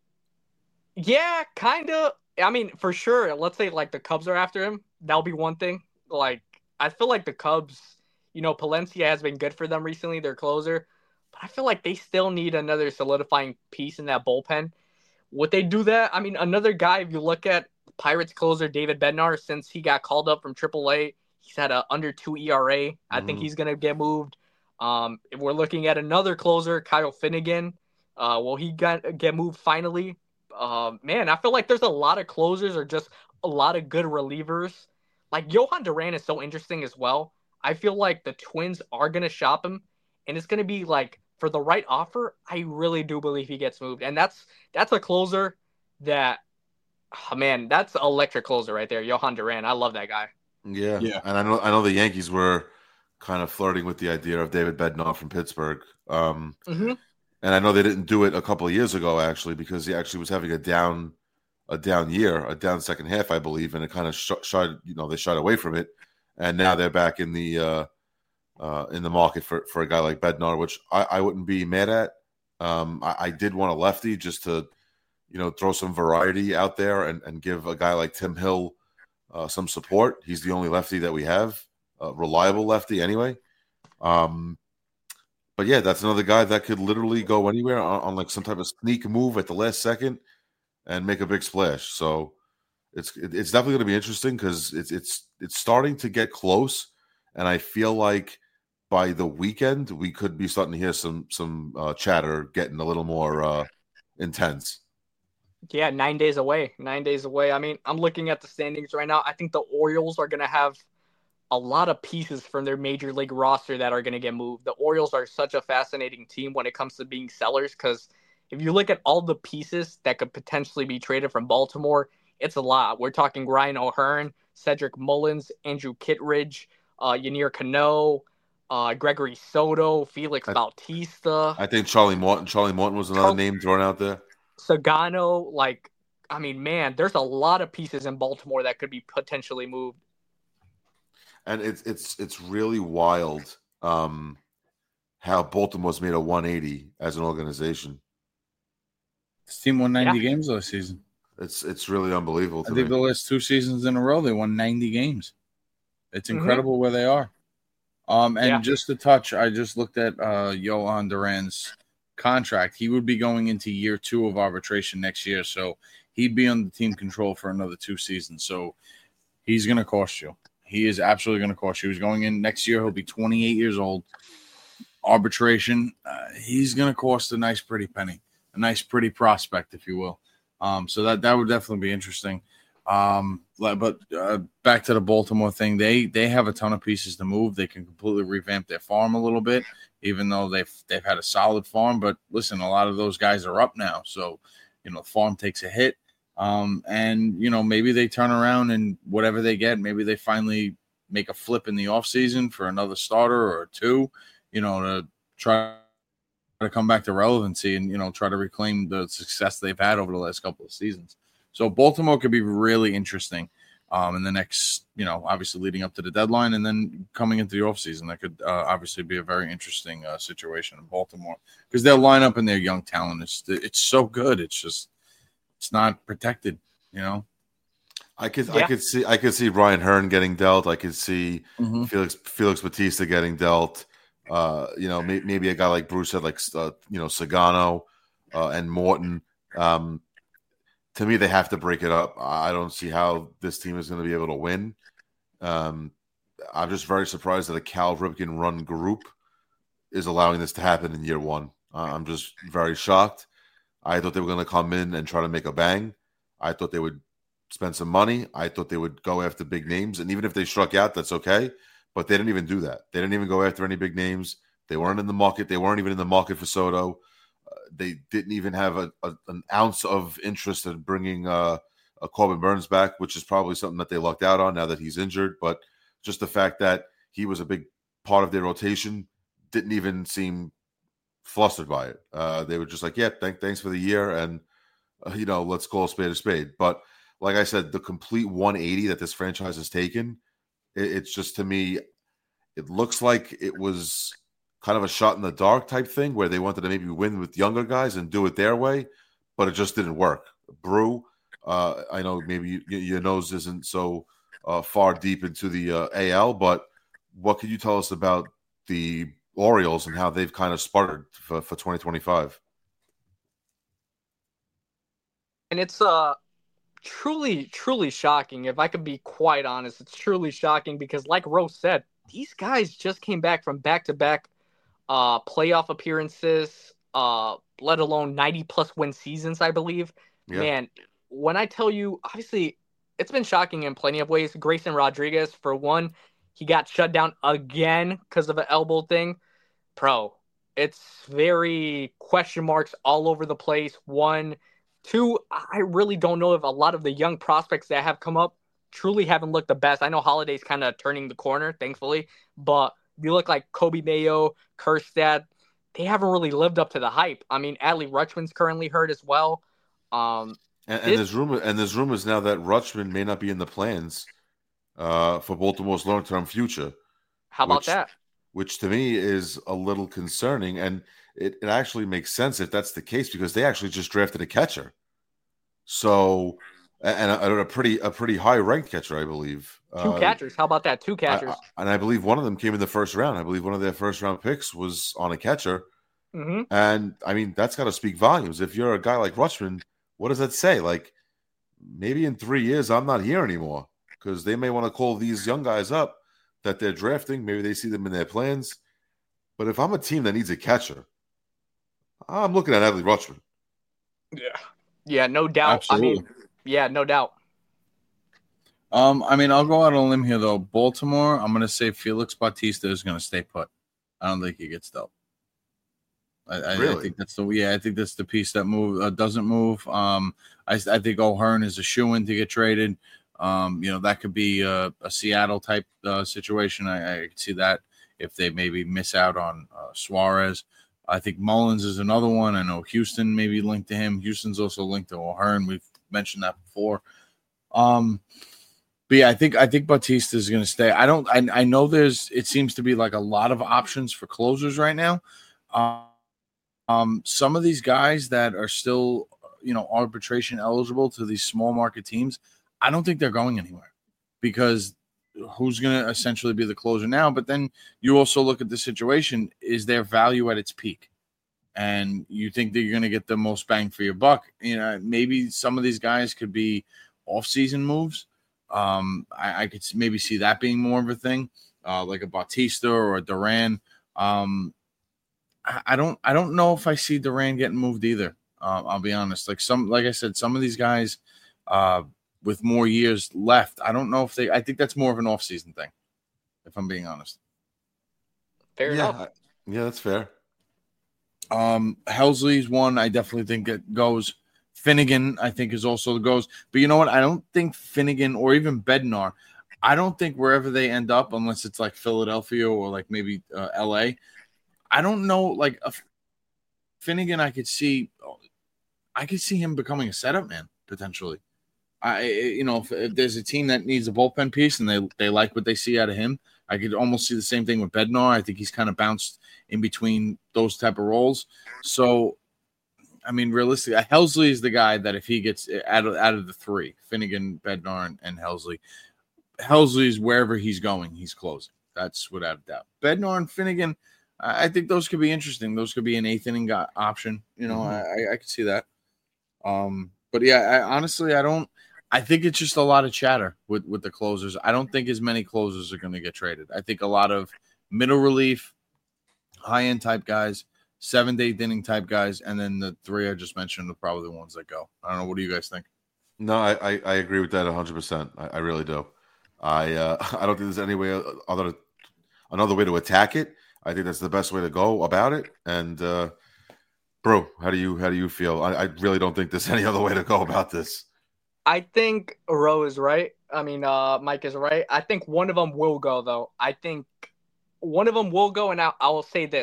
yeah, kind of. I mean, for sure. Let's say like the Cubs are after him. That'll be one thing. Like, I feel like the Cubs, you know, Palencia has been good for them recently, their closer. But I feel like they still need another solidifying piece in that bullpen. Would they do that? I mean, another guy, if you look at Pirates closer David Bednar, since he got called up from triple A, he's had a under two E R A. I mm-hmm. think he's going to get moved. Um, if we're looking at another closer, Kyle Finnegan, uh, will he get, get moved finally? Uh, man, I feel like there's a lot of closers or just a lot of good relievers. Like, Johan Duran is so interesting as well. I feel like the Twins are going to shop him, and it's going to be like, for the right offer, I really do believe he gets moved. And that's that's a closer that, oh man, that's an electric closer right there, Johan Duran. I love that guy. Yeah, yeah. And I know I know the Yankees were kind of flirting with the idea of David Bednar from Pittsburgh. Um, mm-hmm. And I know they didn't do it a couple of years ago, actually, because he actually was having a down a down year, a down second half, I believe, and it kind of sh- shied, you know, they shied away from it. And now they're back in the uh, uh, in the market for, for a guy like Bednar, which I, I wouldn't be mad at. Um, I, I did want a lefty just to, you know, throw some variety out there and, and give a guy like Tim Hill uh, some support. He's the only lefty that we have, a reliable lefty anyway. Um, but yeah, that's another guy that could literally go anywhere on, on like some type of sneak move at the last second and make a big splash. So it's it's definitely going to be interesting because it's it's it's starting to get close, and I feel like by the weekend we could be starting to hear some some uh, chatter getting a little more uh, intense. Yeah, nine days away. Nine days away. I mean, I'm looking at the standings right now. I think the Orioles are going to have a lot of pieces from their major league roster that are going to get moved. The Orioles are such a fascinating team when it comes to being sellers because if you look at all the pieces that could potentially be traded from Baltimore, it's a lot. We're talking Ryan O'Hearn, Cedric Mullins, Andrew Kittredge, uh, Yennier Cano, uh, Gregory Soto, Felix I, Bautista. I think Charlie Morton. Charlie Morton was another Carl- name thrown out there. Sagano, like, I mean, man, there's a lot of pieces in Baltimore that could be potentially moved. And it's it's it's really wild um, how Baltimore's made a one eighty as an organization. This team won ninety yeah. games last season. It's it's really unbelievable. To I think me. the last two seasons in a row they won ninety games. It's incredible mm-hmm. where they are. Um, and yeah. just to touch, I just looked at uh, Johan Duran's contract. He would be going into year two of arbitration next year, so he'd be on the team control for another two seasons. So he's going to cost you. He is absolutely going to cost you. He's going in next year. He'll be twenty-eight years old. Arbitration, uh, he's going to cost a nice pretty penny, a nice pretty prospect, if you will. Um, so that, that would definitely be interesting. Um, but uh, back to the Baltimore thing, they they have a ton of pieces to move. They can completely revamp their farm a little bit, even though they've they've had a solid farm. But listen, a lot of those guys are up now, so you know the farm takes a hit. Um, and you know maybe they turn around and whatever they get, maybe they finally make a flip in the offseason for another starter or two, you know, to try to come back to relevancy and you know try to reclaim the success they've had over the last couple of seasons. So Baltimore could be really interesting um, in the next, you know, obviously leading up to the deadline and then coming into the offseason. That could uh, obviously be a very interesting uh, situation in Baltimore because their lineup and their young talent is it's so good. It's just it's not protected, you know. I could yeah. I could see I could see Ryan Hearn getting dealt. I could see mm-hmm. Felix Felix Bautista getting dealt. Uh, you know, may, maybe a guy like Bruce said, like uh, you know, Sagano uh, and Morton. Um, To me, they have to break it up. I don't see how this team is going to be able to win. Um, I'm just very surprised that a Cal Ripken run group is allowing this to happen in year one. Uh, I'm just very shocked. I thought they were going to come in and try to make a bang. I thought they would spend some money. I thought they would go after big names. And even if they struck out, that's okay. But they didn't even do that. They didn't even go after any big names. They weren't in the market. They weren't even in the market for Soto. They didn't even have a, a, an ounce of interest in bringing uh, a Corbin Burns back, which is probably something that they lucked out on now that he's injured. But just the fact that he was a big part of their rotation didn't even seem flustered by it. Uh, they were just like, "Yeah, thank, thanks for the year, and uh, you know, let's call a spade a spade." But like I said, the complete one eighty that this franchise has taken, it, it's just to me, it looks like it was kind of a shot in the dark type thing where they wanted to maybe win with younger guys and do it their way, but it just didn't work. Brew, uh, I know maybe you, your nose isn't so uh, far deep into the uh, A L, but what can you tell us about the Orioles and how they've kind of sputtered for, for twenty twenty-five? And it's uh truly, truly shocking. If I could be quite honest, it's truly shocking because, like Rose said, these guys just came back from back-to-back uh, playoff appearances, uh, let alone ninety-plus win seasons, I believe. Yeah. Man, when I tell you, obviously, it's been shocking in plenty of ways. Grayson Rodriguez, for one, he got shut down again because of an elbow thing. Bro, it's very question marks all over the place. One, two, I really don't know if a lot of the young prospects that have come up truly haven't looked the best. I know Holiday's kind of turning the corner, thankfully, but you look like Kobe Mayo, Kerstad, they haven't really lived up to the hype. I mean, Adley Rutschman's currently hurt as well. Um, and, and there's rumor, and there's rumors now that Rutschman may not be in the plans uh, for Baltimore's long-term future. How about which, that? Which to me is a little concerning, and it, it actually makes sense if that's the case because they actually just drafted a catcher. So, and a, a pretty a pretty high-ranked catcher, I believe. Two uh, catchers. How about that? Two catchers. I, I, and I believe one of them came in the first round. I believe one of their first-round picks was on a catcher. Mm-hmm. And, I mean, that's got to speak volumes. If you're a guy like Rutschman, what does that say? Like, maybe in three years I'm not here anymore because they may want to call these young guys up that they're drafting. Maybe they see them in their plans. But if I'm a team that needs a catcher, I'm looking at Adley Rutschman. Yeah. Yeah, no doubt. Absolutely. I mean, yeah, no doubt. Um, I mean, I'll go out on a limb here, though. Baltimore, I'm going to say Felix Bautista is going to stay put. I don't think he gets dealt. I, I, really? I think that's the yeah. I think that's the piece that move uh, doesn't move. Um, I, I think O'Hearn is a shoo-in to get traded. Um, you know, that could be a, a Seattle type uh, situation. I, I could see that if they maybe miss out on uh, Suarez. I think Mullins is another one. I know Houston may be linked to him. Houston's also linked to O'Hearn. We've mentioned that before. Um, but yeah, I think I think Bautista is going to stay. I don't. I, I know there's. It seems to be like a lot of options for closers right now. Um, um, some of these guys that are still, you know, arbitration eligible to these small market teams, I don't think they're going anywhere because who's going to essentially be the closer now? But then you also look at the situation: is their value at its peak? And you think that you're going to get the most bang for your buck. You know, maybe some of these guys could be off-season moves. Um, I, I could maybe see that being more of a thing, uh, like a Bautista or a Duran. Um, I, I don't, I don't know if I see Duran getting moved either. Uh, I'll be honest. Like some, like I said, some of these guys uh, with more years left, I don't know if they. I think that's more of an off-season thing, if I'm being honest. Fair yeah, enough. Yeah, that's fair. Um, Helsley's one I definitely think it goes. Finnegan, I think, is also the goes. But you know what? I don't think Finnegan or even Bednar, I don't think wherever they end up, unless it's like Philadelphia or like maybe uh, L A, I don't know. Like a Finnegan, I could see, I could see him becoming a setup man potentially. I, you know, if, if there's a team that needs a bullpen piece and they they like what they see out of him, I could almost see the same thing with Bednar. I think he's kind of bounced in between those type of roles. So, I mean, realistically, Helsley is the guy that if he gets out of out of the three, Finnegan, Bednar, and, and Helsley, Helsley is wherever he's going, he's closing. That's without a doubt. Bednar and Finnegan, I think those could be interesting. Those could be an eighth inning option. You know, mm-hmm. I I could see that. Um, but yeah, I, honestly, I don't. I think it's just a lot of chatter with, with the closers. I don't think as many closers are going to get traded. I think a lot of middle relief, high-end type guys, seventh, eighth inning type guys, and then the three I just mentioned are probably the ones that go. I don't know. What do you guys think? No, I, I, I agree with that one hundred percent. I, I really do. I uh, I don't think there's any way other another way to attack it. I think that's the best way to go about it. And, uh, bro, how do you how do you feel? I, I really don't think there's any other way to go about this. I think Ro is right. I mean, uh, Mike is right. I think one of them will go, though. I think one of them will go, and I, I will say this.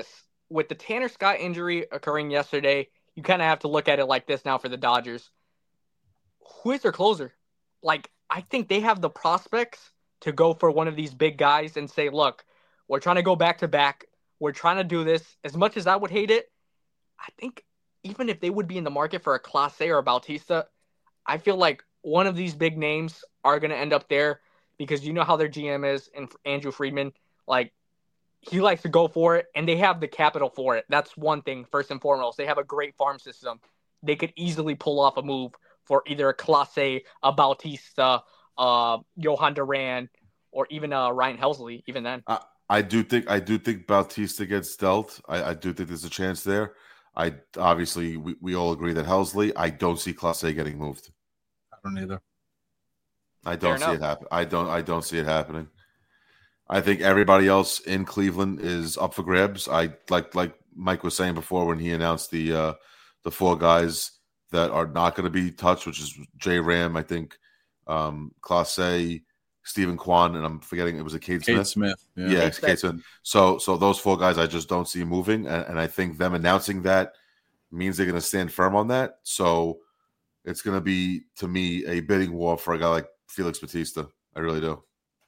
with the Tanner Scott injury occurring yesterday, you kind of have to look at it like this now for the Dodgers. Who is their closer? Like, I think they have the prospects to go for one of these big guys and say, look, we're trying to go back to back. We're trying to do this. As much as I would hate it, I think even if they would be in the market for a Clase or a Bautista, I feel like one of these big names are going to end up there because you know how their G M is, and Andrew Friedman, like, he likes to go for it, and they have the capital for it. That's one thing, first and foremost. They have a great farm system. They could easily pull off a move for either a Clase, a Bautista, uh, Johan Duran, or even uh, Ryan Helsley, even then. I, I do think I do think Bautista gets dealt. I, I do think there's a chance there. I obviously we, we all agree that Helsley. I don't see Clase getting moved. I don't either. I don't see it happen. I don't. I don't see it happening. I think everybody else in Cleveland is up for grabs. I like like Mike was saying before when he announced the uh, the four guys that are not going to be touched, which is J Ram, I think, um, Clase, Stephen Kwan, and I'm forgetting it was a Cade Smith. Cade Smith, yeah, yeah it's Cade Smith. So so those four guys I just don't see moving, and, and I think them announcing that means they're going to stand firm on that. So it's going to be, to me, a bidding war for a guy like Felix Bautista. I really do.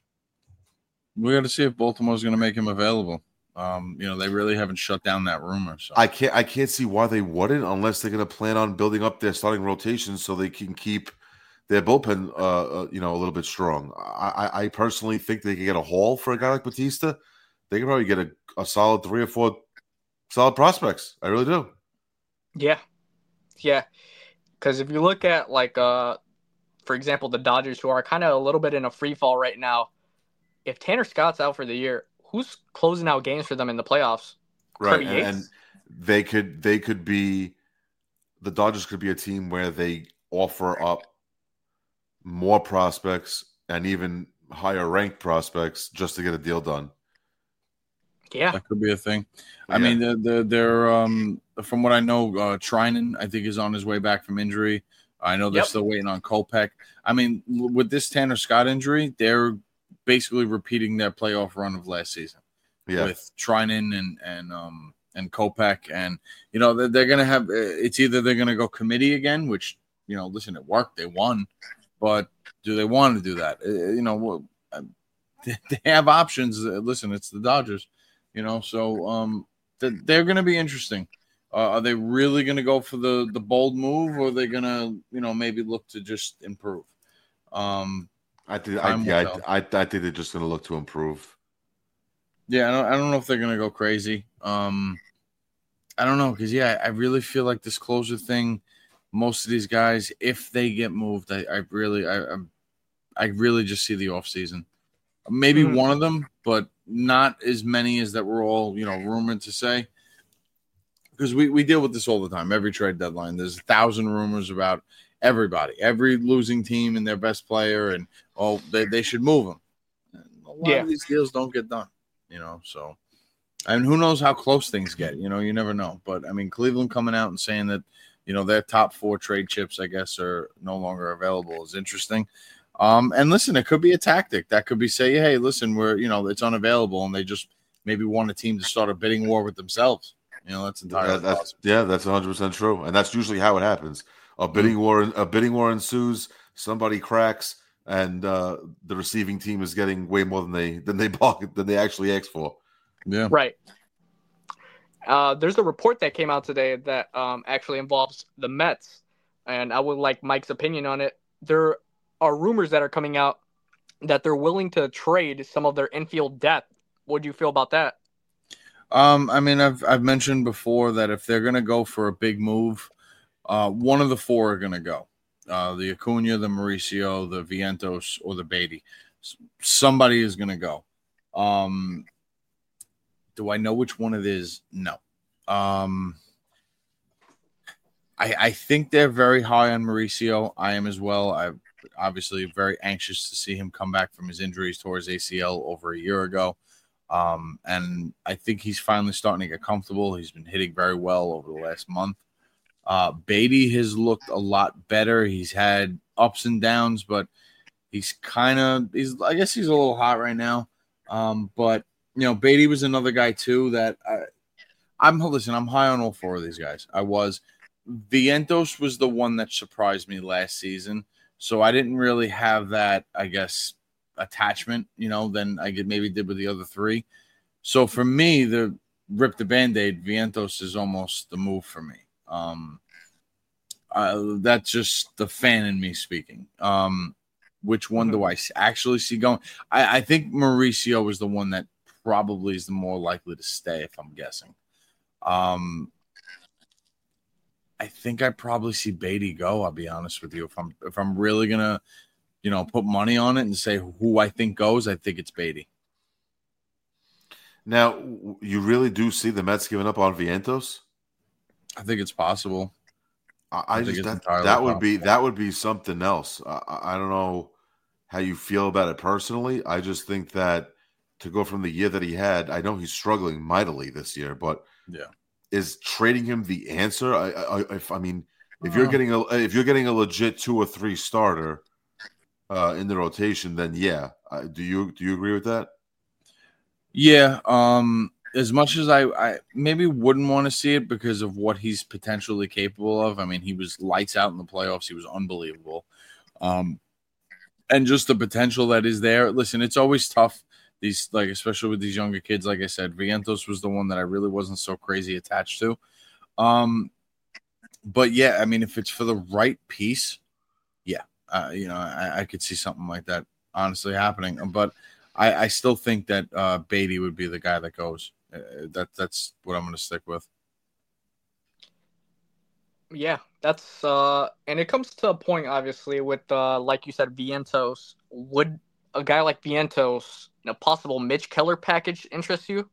We got to see if Baltimore's going to make him available. Um, you know, they really haven't shut down that rumor. So I can't, I can't see why they wouldn't, unless they're going to plan on building up their starting rotation so they can keep their bullpen, uh, uh, you know, a little bit strong. I, I, I personally think they could get a haul for a guy like Bautista. They could probably get a, a solid three or four solid prospects. I really do. Yeah, yeah. Because if you look at, like, uh, for example, the Dodgers, who are kind of a little bit in a free fall right now. If Tanner Scott's out for the year, who's closing out games for them in the playoffs? Right, and, and they could they could be the Dodgers could be a team where they offer up more prospects and even higher ranked prospects just to get a deal done. Yeah, that could be a thing. I yeah. mean, they're, they're, they're um from what I know, uh, Trinan I think is on his way back from injury. I know they're yep. still waiting on Kopech. I mean, with this Tanner Scott injury, they're basically repeating their playoff run of last season, yeah. with Trinan and and um and Kopech, and you know they're, they're gonna have it's either they're gonna go committee again, which you know listen, it worked, they won, but do they want to do that? Uh, you know, they have options. Listen, it's the Dodgers, you know, so um they're gonna be interesting. Uh, are they really gonna go for the the bold move, or are they gonna you know maybe look to just improve? Um. I think I, yeah, I, I, I think they're just going to look to improve. Yeah, I don't, I don't know if they're going to go crazy. Um, I don't know because yeah, I really feel like this closer thing. Most of these guys, if they get moved, I, I really, I, I really just see the off season. Maybe mm-hmm. one of them, but not as many as that we're all you know rumored to say. Because we, we deal with this all the time. Every trade deadline, there's a thousand rumors about everybody, every losing team and their best player, and oh, they, they should move them. And a lot yeah. of these deals don't get done, you know. So, and who knows how close things get? You know, you never know. But I mean, Cleveland coming out and saying that, you know, their top four trade chips, I guess, are no longer available is interesting. Um, and listen, it could be a tactic that could be say, hey, listen, we're you know, it's unavailable, and they just maybe want a team to start a bidding war with themselves. You know, that's entirely yeah, that's, possible. Yeah, that's one hundred percent true, and that's usually how it happens. A bidding war, a bidding war ensues. Somebody cracks, and uh, the receiving team is getting way more than they than they bought, than they actually asked for. Yeah, right. Uh, there's a report that came out today that um, actually involves the Mets, and I would like Mike's opinion on it. There are rumors that are coming out that they're willing to trade some of their infield depth. What do you feel about that? Um, I mean, I've I've mentioned before that if they're going to go for a big move. Uh, one of the four are going to go. Uh, the Acuna, the Mauricio, the Vientos, or the Beatty. Somebody is going to go. Um, do I know which one it is? No. Um, I, I think they're very high on Mauricio. I am as well. I'm obviously very anxious to see him come back from his injuries towards A C L over a year ago. Um, and I think he's finally starting to get comfortable. He's been hitting very well over the last month. Uh, Beatty has looked a lot better. He's had ups and downs, but he's kind of, he's, I guess he's a little hot right now. Um, but, you know, Beatty was another guy too that I, I'm listen. I'm high on all four of these guys. I was. Vientos was the one that surprised me last season, so I didn't really have that, I guess, attachment. You know, than I could maybe did with the other three. So for me, the rip the Band-Aid, Vientos is almost the move for me. Um, uh, that's just the fan in me speaking. Um, which one do I actually see going? I, I think Mauricio is the one that probably is the more likely to stay, if I'm guessing. Um, I think I probably see Beatty go. I'll be honest with you. If I'm if I'm really gonna, you know, put money on it and say who I think goes, I think it's Beatty. Now, you really do see the Mets giving up on Vientos? I think it's possible. I, I, I just that, that would possible. be that would be something else. I, I don't know how you feel about it personally. I just think that to go from the year that he had, I know he's struggling mightily this year, but yeah, is trading him the answer? I, I if I mean, if you're getting a if you're getting a legit two or three starter uh, in the rotation, then yeah. Uh, do you do you agree with that? Yeah, um, as much as I, I maybe wouldn't want to see it because of what he's potentially capable of. I mean, he was lights out in the playoffs. He was unbelievable. Um, and just the potential that is there. Listen, it's always tough. These, like, especially with these younger kids, like I said, Vientos was the one that I really wasn't so crazy attached to. Um, but yeah, I mean, if it's for the right piece, yeah, uh, you know, I, I could see something like that honestly happening. But I, I still think that uh, Beatty would be the guy that goes. Uh, that that's what I'm going to stick with. Yeah, that's uh, and it comes to a point, obviously, with uh, like you said, Vientos. Would a guy like Vientos, a possible Mitch Keller package, interest you?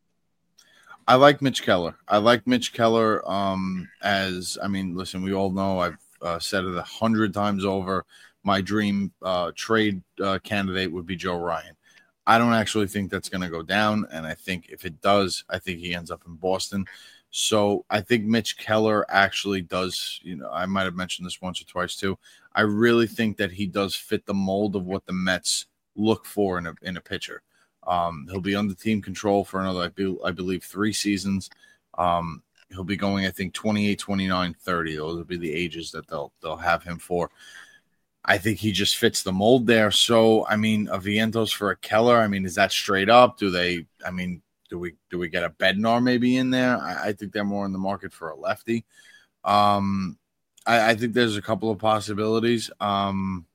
I like Mitch Keller. I like Mitch Keller. Um, as I mean, listen, we all know I've uh, said it a hundred times over. My dream uh, trade uh, candidate would be Joe Ryan. I don't actually think that's going to go down, and I think if it does, I think he ends up in Boston. So I think Mitch Keller actually does, you know, I might have mentioned this once or twice too. I really think that he does fit the mold of what the Mets look for in a in a pitcher. Um, he'll be under team control for another, I, be, I believe, three seasons. Um, he'll be going, I think, twenty-eight, twenty-nine, thirty. Those will be the ages that they'll they'll have him for. I think he just fits the mold there. So, I mean, a Vientos for a Keller, I mean, is that straight up? Do they, I mean, do we do we get a Bednar maybe in there? I, I think they're more in the market for a lefty. Um, I, I think there's a couple of possibilities. Um,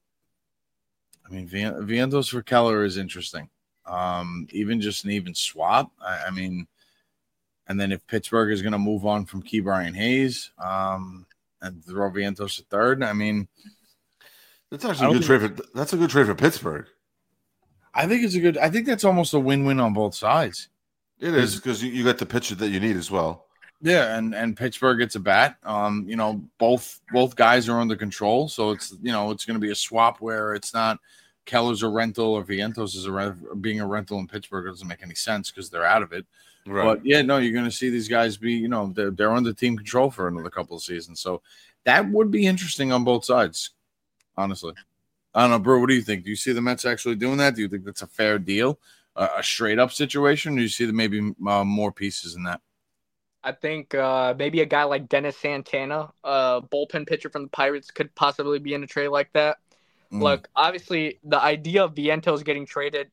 I mean, Vientos for Keller is interesting. Um, even just an even swap. I, I mean, and then if Pittsburgh is going to move on from Key Brian Hayes um, and throw Vientos to third, I mean, that's actually a good trade. For, that's a good trade for Pittsburgh. I think it's a good. I think that's almost a win-win on both sides. It is because you, you got the pitcher that you need as well. Yeah, and, and Pittsburgh gets a bat. Um, you know, both both guys are under control, so it's you know it's going to be a swap where it's not Keller's a rental or Vientos is a re- being a rental in Pittsburgh. It doesn't make any sense because they're out of it. Right. But yeah, no, you're going to see these guys be you know they're, they're under team control for another couple of seasons, so that would be interesting on both sides. Honestly, I don't know, bro. What do you think? Do you see the Mets actually doing that? Do you think that's a fair deal, uh, a straight up situation? Or do you see the maybe uh, more pieces in that? I think uh, maybe a guy like Dennis Santana, a bullpen pitcher from the Pirates, could possibly be in a trade like that. Mm. Look, obviously, the idea of Vientos getting traded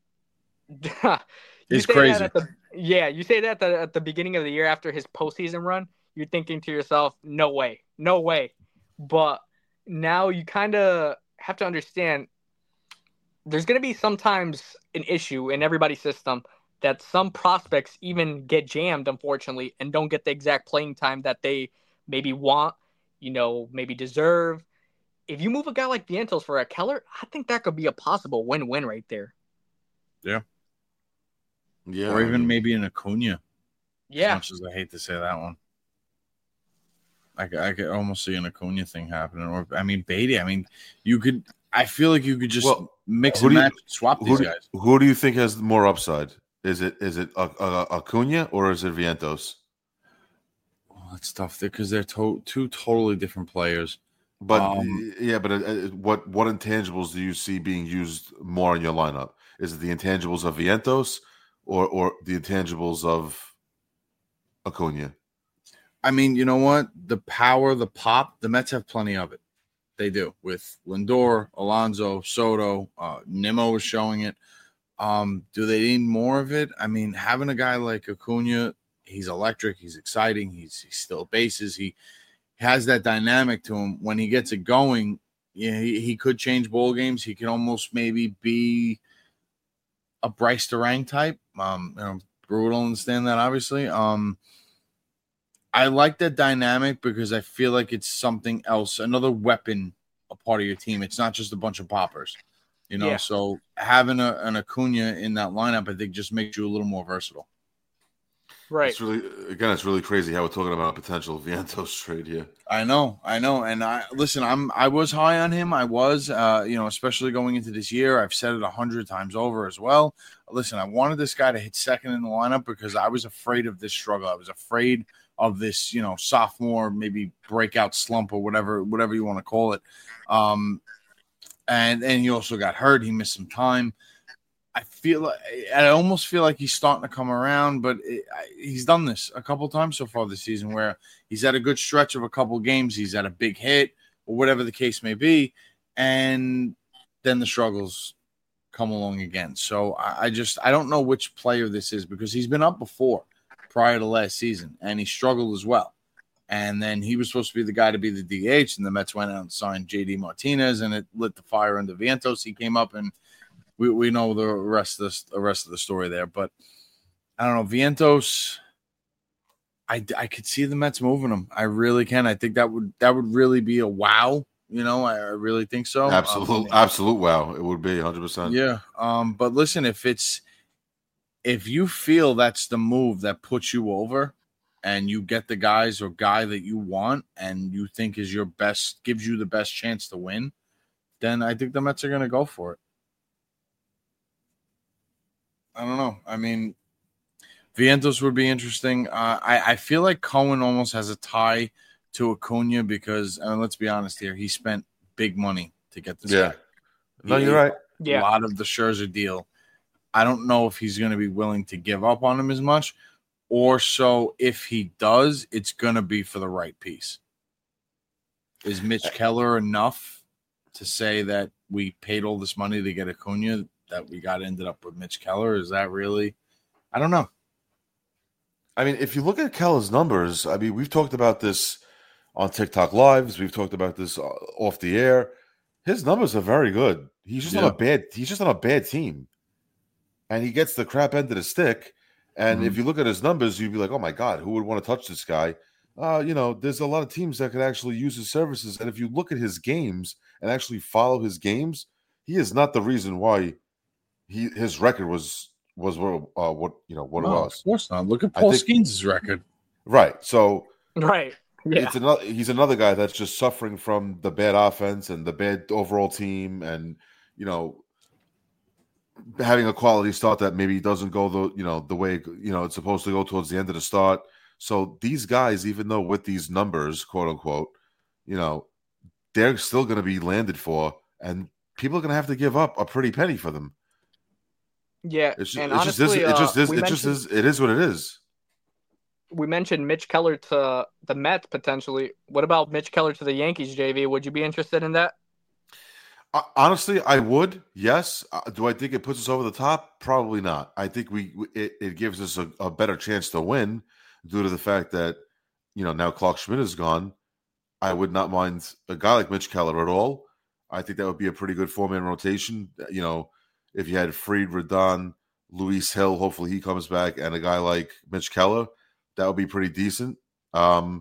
is crazy. That at the, yeah, you say that at the, at the beginning of the year after his postseason run, you're thinking to yourself, no way, no way. But now you kind of have to understand there's going to be sometimes an issue in everybody's system that some prospects even get jammed, unfortunately, and don't get the exact playing time that they maybe want, you know, maybe deserve. If you move a guy like Vientos for a Keller, I think that could be a possible win-win right there. Yeah. Yeah. Or even maybe an Acuna. Yeah. As much as I hate to say that one. I could, I could almost see an Acuna thing happening. Or, I mean, Beatty, I mean, you could, I feel like you could just well, mix and match, you, swap these who guys. Do, who do you think has more upside? Is it is it uh, uh, Acuna or is it Vientos? Well, that's tough because they're to- two totally different players. But, um, yeah, but uh, what, what intangibles do you see being used more in your lineup? Is it the intangibles of Vientos or, or the intangibles of Acuna. I mean, you know what? The power, the pop, the Mets have plenty of it. They do with Lindor, Alonso, Soto, uh, Nimmo is showing it. Um, do they need more of it? I mean, having a guy like Acuna, he's electric, he's exciting, he's he still bases, he has that dynamic to him. When he gets it going, yeah, he, he could change ball games. He could almost maybe be a Bryce Durang type. Um, you know, Brew will understand that, obviously. Um, I like that dynamic because I feel like it's something else, another weapon, a part of your team. It's not just a bunch of poppers, you know. Yeah. So having a, an Acuna in that lineup, I think, just makes you a little more versatile. Right. It's really, again, it's really crazy how we're talking about a potential Vientos trade here. I know, I know, and I listen. I'm I was high on him. I was, uh, you know, especially going into this year. I've said it a hundred times over as well. Listen, I wanted this guy to hit second in the lineup because I was afraid of this struggle. I was afraid of this, you know, sophomore maybe breakout slump or whatever, whatever you want to call it. Um, and and he also got hurt. He missed some time. I feel like I almost feel like he's starting to come around, but it, I, he's done this a couple times so far this season where he's had a good stretch of a couple games. He's had a big hit or whatever the case may be. And then the struggles come along again. So I, I just, I don't know which player this is because he's been up before prior to last season and he struggled as well. And then he was supposed to be the guy to be the D H and the Mets went out and signed J D Martinez and it lit the fire under Vientos. He came up and We we know the rest of the, the rest of the story there, but I don't know. Vientos, I, I could see the Mets moving him. I really can. I think that would that would really be a wow. You know, I, I really think so. Absolute, um, absolute wow. It would be one hundred percent. Yeah. Um. But listen, if it's if you feel that's the move that puts you over, and you get the guys or guy that you want, and you think is your best, gives you the best chance to win, then I think the Mets are going to go for it. I don't know. I mean, Vientos would be interesting. Uh, I, I feel like Cohen almost has a tie to Acuna because, I mean, let's be honest here, he spent big money to get this yeah. guy. No, you're right. Yeah. A lot of the Scherzer deal. I don't know if he's going to be willing to give up on him as much, or so if he does, it's going to be for the right piece. Is Mitch Keller enough to say that we paid all this money to get Acuna that we got ended up with Mitch Keller? Is that really? I don't know. I mean, if you look at Keller's numbers, I mean, we've talked about this on TikTok Lives. We've talked about this off the air. His numbers are very good. He's just Yeah. on a bad. He's just on a bad team, and he gets the crap end of the stick. And Mm-hmm. if you look at his numbers, you'd be like, "Oh my God, who would want to touch this guy?" Uh, you know, there's a lot of teams that could actually use his services. And if you look at his games and actually follow his games, he is not the reason why he his record was was what uh, what you know what No, it of was. course not. Look at I Paul think- Skeens' record. Right. So Right. Yeah. it's another. He's another guy that's just suffering from the bad offense and the bad overall team, and you know, having a quality start that maybe doesn't go the you know the way you know it's supposed to go towards the end of the start. So these guys, even though with these numbers, quote unquote, you know, they're still going to be landed for, and people are going to have to give up a pretty penny for them. Yeah. It's just, and it honestly, just is. It uh, just is. we It just mentioned- is. It is what it is. we mentioned Mitch Keller to the Mets potentially. What about Mitch Keller to the Yankees, J V? Would you be interested in that? Uh, honestly, I would. Yes. Uh, do I think it puts us over the top? Probably not. I think we it, it gives us a, a better chance to win due to the fact that you know now Clark Schmidt is gone. I would not mind a guy like Mitch Keller at all. I think that would be a pretty good four man rotation. You know, if you had Fried, Rodon, Luis Hill, hopefully he comes back, and a guy like Mitch Keller, that would be pretty decent. Um,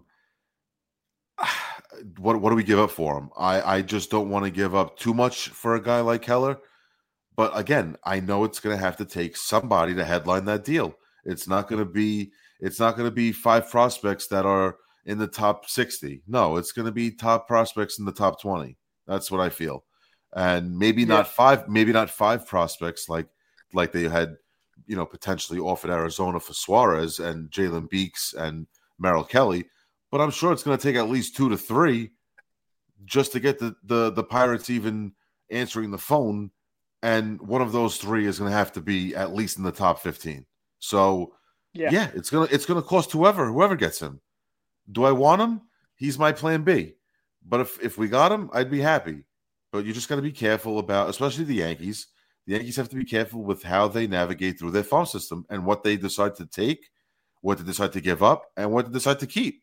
what what do we give up for him? I, I just don't want to give up too much for a guy like Keller. But again, I know it's going to have to take somebody to headline that deal. It's not going to be it's not going to be five prospects that are in the top sixty. No, it's going to be top prospects in the top twenty. That's what I feel. And maybe Yeah. not five, maybe not five prospects like like they had, you know, potentially offered Arizona for Suarez and Jalen Beeks and Merrill Kelly. But I'm sure it's going to take at least two to three just to get the, the, the Pirates even answering the phone. And one of those three is going to have to be at least in the top fifteen. So Yeah. yeah, it's gonna it's gonna cost whoever whoever gets him. Do I want him? He's my plan B. But if if we got him, I'd be happy. But you just got to be careful about, especially the Yankees. The Yankees have to be careful with how they navigate through their farm system and what they decide to take, what they decide to give up, and what they decide to keep.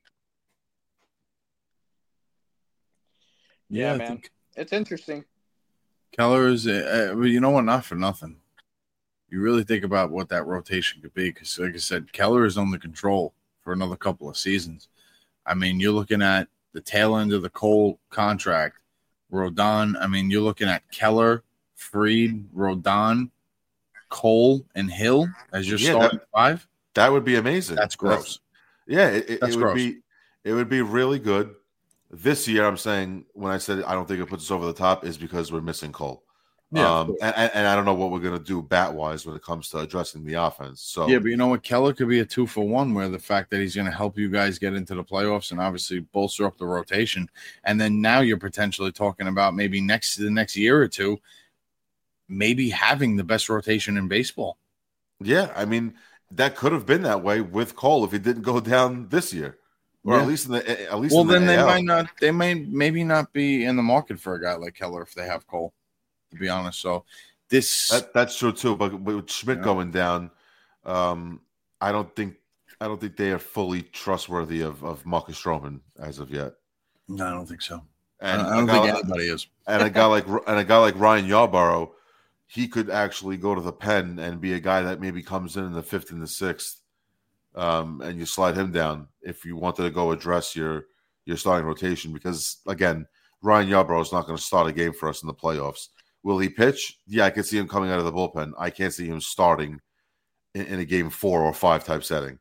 Yeah, I man. think It's interesting. Keller is, uh, well, you know what? Not for nothing. You really think about what that rotation could be, because, like I said, Keller is under control for another couple of seasons. I mean, you're looking at the tail end of the Cole contract, Rodon. I mean, you're looking at Keller, Fried, Rodon, Cole, and Hill as your Yeah, starting that- five. That would be amazing. That's gross. Yeah, it, it, That's it would gross. be it would be really good. This year, I'm saying when I said I don't think it puts us over the top is because we're missing Cole. Yeah, of um, course. and, and I don't know what we're gonna do bat wise when it comes to addressing the offense. So Yeah, but you know what? Keller could be a two for one, where the fact that he's going to help you guys get into the playoffs and obviously bolster up the rotation. And then now you're potentially talking about maybe next the next year or two, maybe having the best rotation in baseball. yeah, I mean that could have been that way with Cole if he didn't go down this year, or Yeah. at least in the at least. Well, in the then they A L. might not. They may maybe not be in the market for a guy like Keller if they have Cole. To be honest, so this That, that's true too. But with Schmidt Yeah. going down, um, I don't think I don't think they are fully trustworthy of, of Marcus Stroman as of yet. no, I don't think so. And I don't a think guy- anybody is. and a guy like and a guy like Ryan Yarborough, he could actually go to the pen and be a guy that maybe comes in in the fifth and the sixth, um, and you slide him down if you wanted to go address your your starting rotation. Because again, Ryan Yarborough is not going to start a game for us in the playoffs. Will he pitch? Yeah, I can see him coming out of the bullpen. I can't see him starting in, in a game four or five type setting.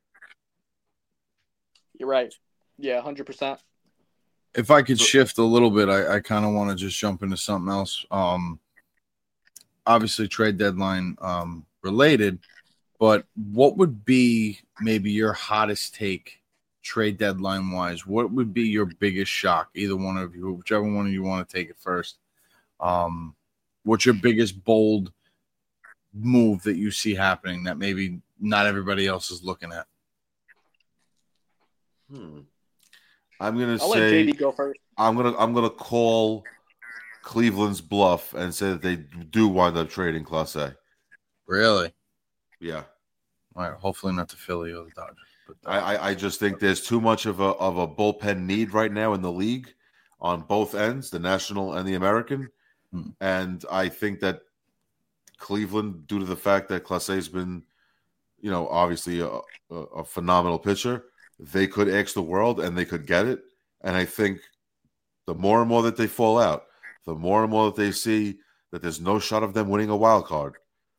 You're right. Yeah, one hundred percent. If I could shift a little bit, I, I kind of want to just jump into something else. Um, obviously, trade deadline um, related, but what would be maybe your hottest take trade deadline wise? What would be your biggest shock? Either one of you, whichever one of you want to take it first. Um, what's your biggest bold move that you see happening that maybe not everybody else is looking at? Hmm. I'm gonna I'll let say J D go first. I'm gonna I'm gonna call Cleveland's bluff and say that they do wind up trading Class A. Really? Yeah, All right. Hopefully not to Philly or the Dodgers. But I, I I just think there's too much of a of a bullpen need right now in the league on both ends, the National and the American, Hmm. and I think that Cleveland, due to the fact that Class A has been, you know, obviously a, a, a phenomenal pitcher, they could ask the world and they could get it. And I think the more and more that they fall out, the more and more that they see that there's no shot of them winning a wild card,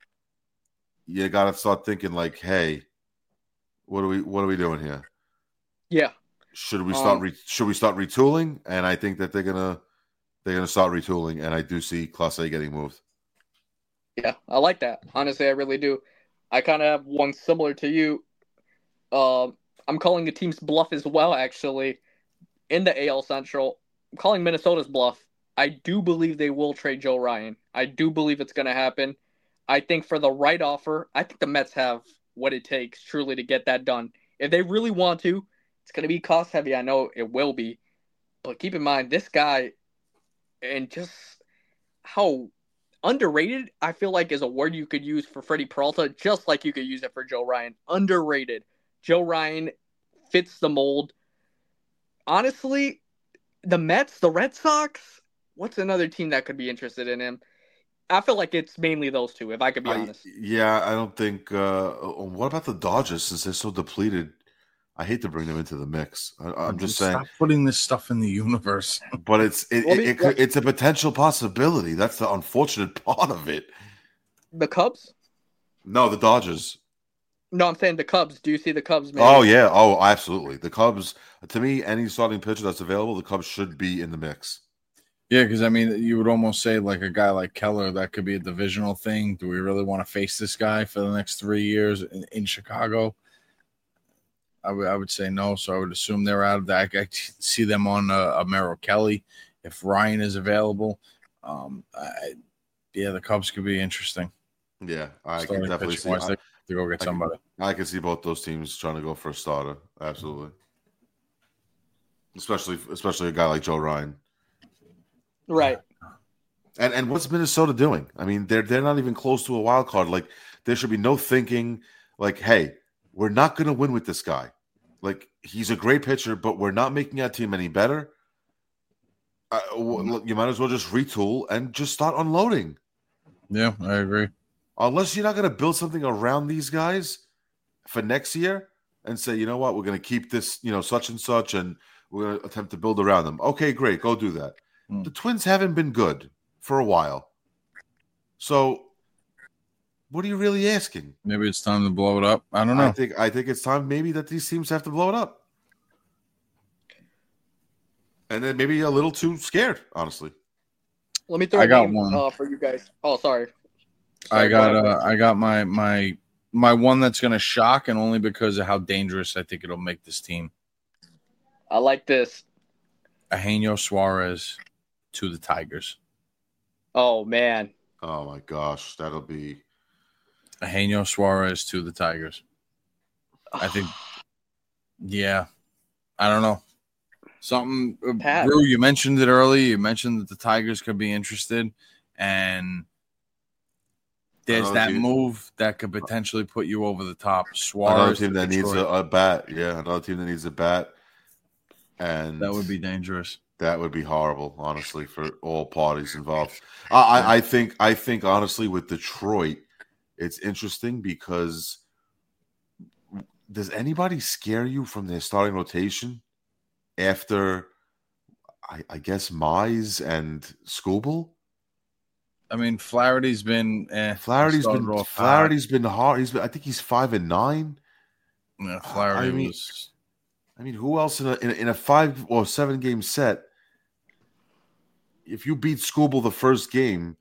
you got to start thinking like, hey, what are we what are we doing here? Yeah. Should we start Um, re- should we start retooling? And I think that they're gonna they're gonna start retooling, and I do see Class A getting moved. Yeah, I like that. Honestly, I really do. I kind of have one similar to you. Um, I'm calling the team's bluff as well, actually, in the A L Central. I'm calling Minnesota's bluff. I do believe they will trade Joe Ryan. I do believe it's going to happen. I think for the right offer, I think the Mets have what it takes truly to get that done. If they really want to, it's going to be cost heavy. I know it will be. But keep in mind, this guy and just how underrated, I feel like, is a word you could use for Freddie Peralta, just like you could use it for Joe Ryan. Underrated. Joe Ryan fits the mold. Honestly, the Mets, the Red Sox, what's another team that could be interested in him? I feel like it's mainly those two, if I could be I- honest. yeah, I don't think. Uh, what about the Dodgers? Since they're so depleted, I hate to bring them into the mix. I, I'm just saying, Stop putting this stuff in the universe. but it's it, Well, it, I mean, it could- it's a potential possibility. That's the unfortunate part of it. The Cubs? No, the Dodgers. No, I'm saying the Cubs. Do you see the Cubs? Maybe? Oh yeah, oh absolutely. The Cubs. To me, any starting pitcher that's available, the Cubs should be in the mix. Yeah, because I mean, you would almost say like a guy like Keller, that could be a divisional thing. Do we really want to face this guy for the next three years in, in Chicago? I would I would say no. So I would assume they're out of that. I could see them on uh, a Merrill Kelly if Ryan is available. Um, I, yeah, the Cubs could be interesting. Yeah, I can Starting definitely see. pitching-wise, I, to go get I somebody. Can, I can see both those teams trying to go for a starter. Absolutely. Especially especially a guy like Joe Ryan. Right. And and what's Minnesota doing? I mean, they're they're not even close to a wild card. Like, there should be no thinking like, hey, we're not going to win with this guy. Like, he's a great pitcher, but we're not making our team any better. Uh, w- you might as well just retool and just start unloading. Yeah, I agree. Unless you're not going to build something around these guys for next year and say, you know what, we're going to keep this, you know, such and such, and we're going to attempt to build around them. Okay, great, go do that. Mm. The Twins haven't been good for a while. So what are you really asking? Maybe it's time to blow it up. I don't know. I think I think it's time maybe that these teams have to blow it up. And then maybe a little too scared, honestly. Let me throw I a got name one. Uh, for you guys. Oh, sorry. sorry I got uh, I got my my my one that's going to shock, and only because of how dangerous I think it'll make this team. I like this. Eugenio Suarez to the Tigers. Oh, man. Oh, my gosh. That'll be... Eugenio Suarez to the Tigers. I think, yeah. I don't know. Something, Pat. Brew, you mentioned it earlier. You mentioned that the Tigers could be interested, and there's that team. move that could potentially put you over the top. Suarez, another team that Detroit. needs a, a bat. Yeah, another team that needs a bat. And that would be dangerous. That would be horrible, honestly, for all parties involved. I, I, I think, I think, honestly, with Detroit, it's interesting because does anybody scare you from their starting rotation after, I, I guess, Mize and Skubal? I mean, Flaherty's been eh, Flaherty's been Flaherty's been hard. He's been, I think he's five and nine. Yeah, Flaherty I mean, was. I mean, who else in a, in a in a five or seven game set? If you beat Skubal the first game,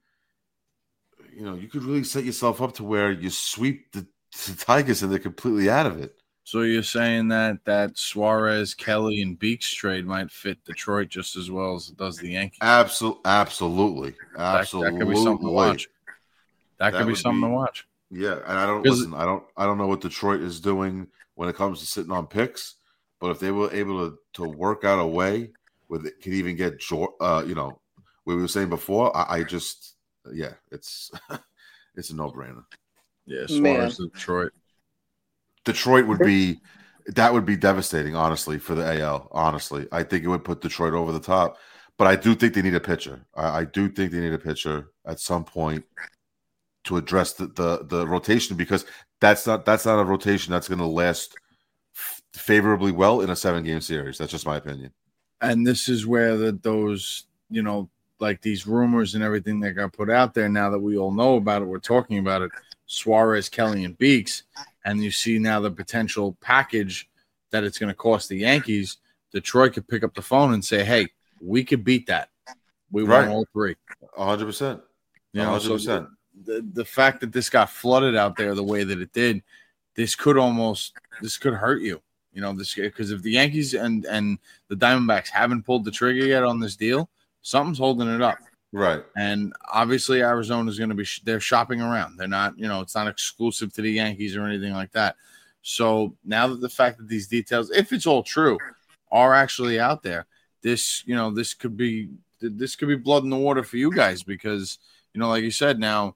you know you could really set yourself up to where you sweep the, the Tigers and they're completely out of it. So you're saying that that Suarez, Kelly, and Beeks trade might fit Detroit just as well as it does the Yankees? Absolutely, absolutely, absolutely. That, that could be something to watch. That, that could be something be, to watch. Yeah, and I don't listen. I don't. I don't know what Detroit is doing when it comes to sitting on picks. But if they were able to, to work out a way where they could even get, uh, you know, we were saying before, I, I just, yeah, it's it's a no brainer. Yeah, Suarez to Detroit. Detroit would be that would be devastating, honestly, for the A L. Honestly, I think it would put Detroit over the top. But I do think they need a pitcher. I, I do think they need a pitcher at some point to address the, the the rotation, because that's not that's not a rotation that's going to last f- favorably well in a seven game series. That's just my opinion. And this is where the, those, you know, like these rumors and everything that got put out there, now that we all know about it, we're talking about it, Suarez, Kelly, and Beeks, and you see now the potential package that it's going to cost the Yankees. Detroit could pick up the phone and say, hey, we could beat that. We right. won all three. one hundred percent. You know, one hundred percent. So the, the fact that this got flooded out there the way that it did, this could almost – this could hurt you. You know, this because if the Yankees and, and the Diamondbacks haven't pulled the trigger yet on this deal, something's holding it up. Right. And obviously Arizona is going to be – they're shopping around. They're not – you know, it's not exclusive to the Yankees or anything like that. So now that the fact that these details, if it's all true, are actually out there, this, you know, this could be – this could be blood in the water for you guys because, you know, like you said, now,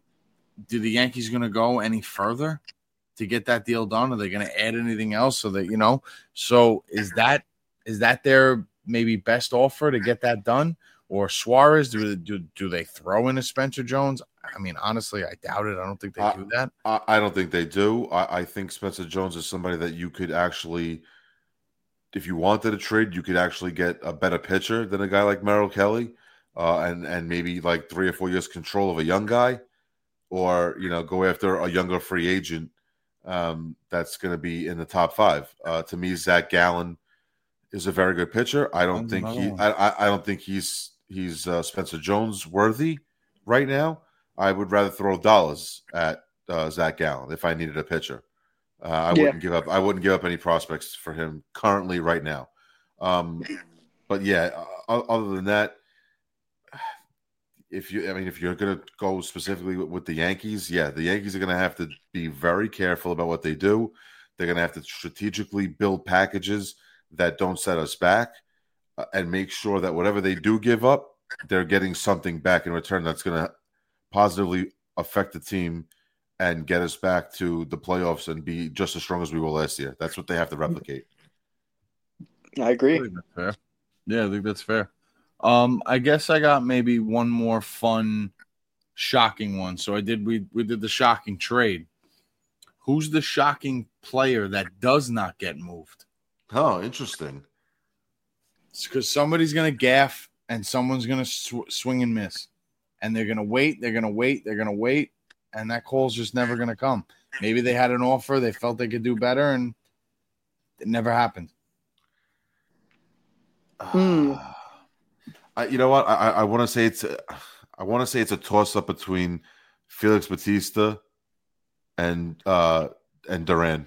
do the Yankees going to go any further to get that deal done? Are they going to add anything else so that, you know, so is that is that their maybe best offer to get that done? Or Suarez, do do, do they throw in a Spencer Jones? I mean, honestly, I doubt it. I don't think they I, do that. I, I don't think they do. I, I think Spencer Jones is somebody that you could actually, if you wanted to trade, you could actually get a better pitcher than a guy like Merrill Kelly, uh, and and maybe like three or four years control of a young guy, or you know go after a younger free agent um, that's going to be in the top five. Uh, to me, Zach Gallen is a very good pitcher. I don't think he. I, I don't think he's he's uh, Spencer Jones worthy right now. I would rather throw dollars at uh, Zach Gallen if I needed a pitcher. Uh, I yeah. wouldn't give up. I wouldn't give up any prospects for him currently right now. Um, but yeah, uh, other than that, if you, I mean, if you're going to go specifically with, with the Yankees, yeah, the Yankees are going to have to be very careful about what they do. They're going to have to strategically build packages that don't set us back uh, and make sure that whatever they do give up, they're getting something back in return that's going to positively affect the team and get us back to the playoffs and be just as strong as we were last year. That's what they have to replicate. I agree. I think that's fair. Yeah, I think that's fair. Um, I guess I got maybe one more fun, shocking one. So I did. We we did the shocking trade. Who's the shocking player that does not get moved? Oh, interesting. It's because somebody's gonna gaff and someone's gonna sw- swing and miss, and they're gonna wait. They're gonna wait. They're gonna wait, and that call's just never gonna come. Maybe they had an offer. They felt they could do better, and it never happened. Hmm. I, you know what? I, I want to say it's a, I want to say it's a toss up between Felix Bautista and uh, and Duran.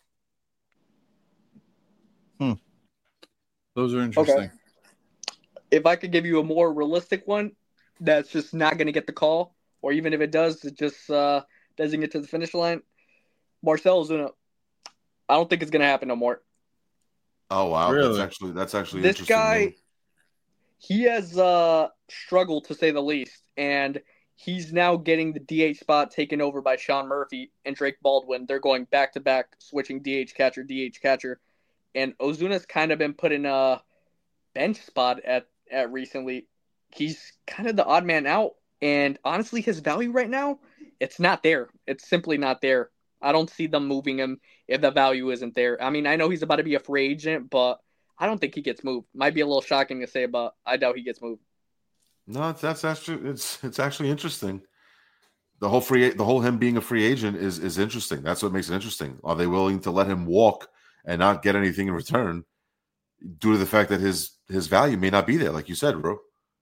Hmm. Those are interesting. Okay. If I could give you a more realistic one, that's just not going to get the call, or even if it does, it just uh, doesn't get to the finish line. Marcell Ozuna. I don't think it's going to happen no more. Oh wow, Really? that's actually that's actually This interesting. guy, man. he has uh, struggled to say the least, and he's now getting the D H spot taken over by Sean Murphy and Drake Baldwin. They're going back to back, switching D H catcher, D H catcher, and Ozuna's kind of been put in a bench spot at at recently. He's kind of the odd man out, and honestly, his value right now, it's not there. It's simply not there. I don't see them moving him if the value isn't there. I mean, I know he's about to be a free agent, but I don't think he gets moved. Might be a little shocking to say, but I doubt he gets moved. No, that's actually it's it's actually interesting. The whole free the whole him being a free agent is is interesting. That's what makes it interesting. Are they willing to let him walk and not get anything in return due to the fact that his his value may not be there, like you said, bro?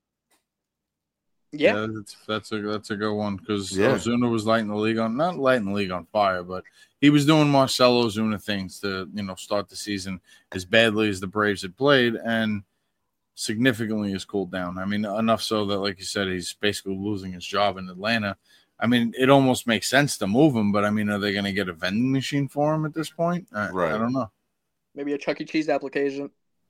Yeah, Yeah, that's, that's a that's a good one because Yeah. Ozuna was lighting the league on not lighting the league on fire, but he was doing Marcell Ozuna things to you know start the season as badly as the Braves had played, and significantly has cooled down. I mean, enough so that, like you said, he's basically losing his job in Atlanta. I mean, it almost makes sense to move him, but I mean, are they going to get a vending machine for him at this point? I, Right. I don't know. maybe a Chuck E. Cheese application.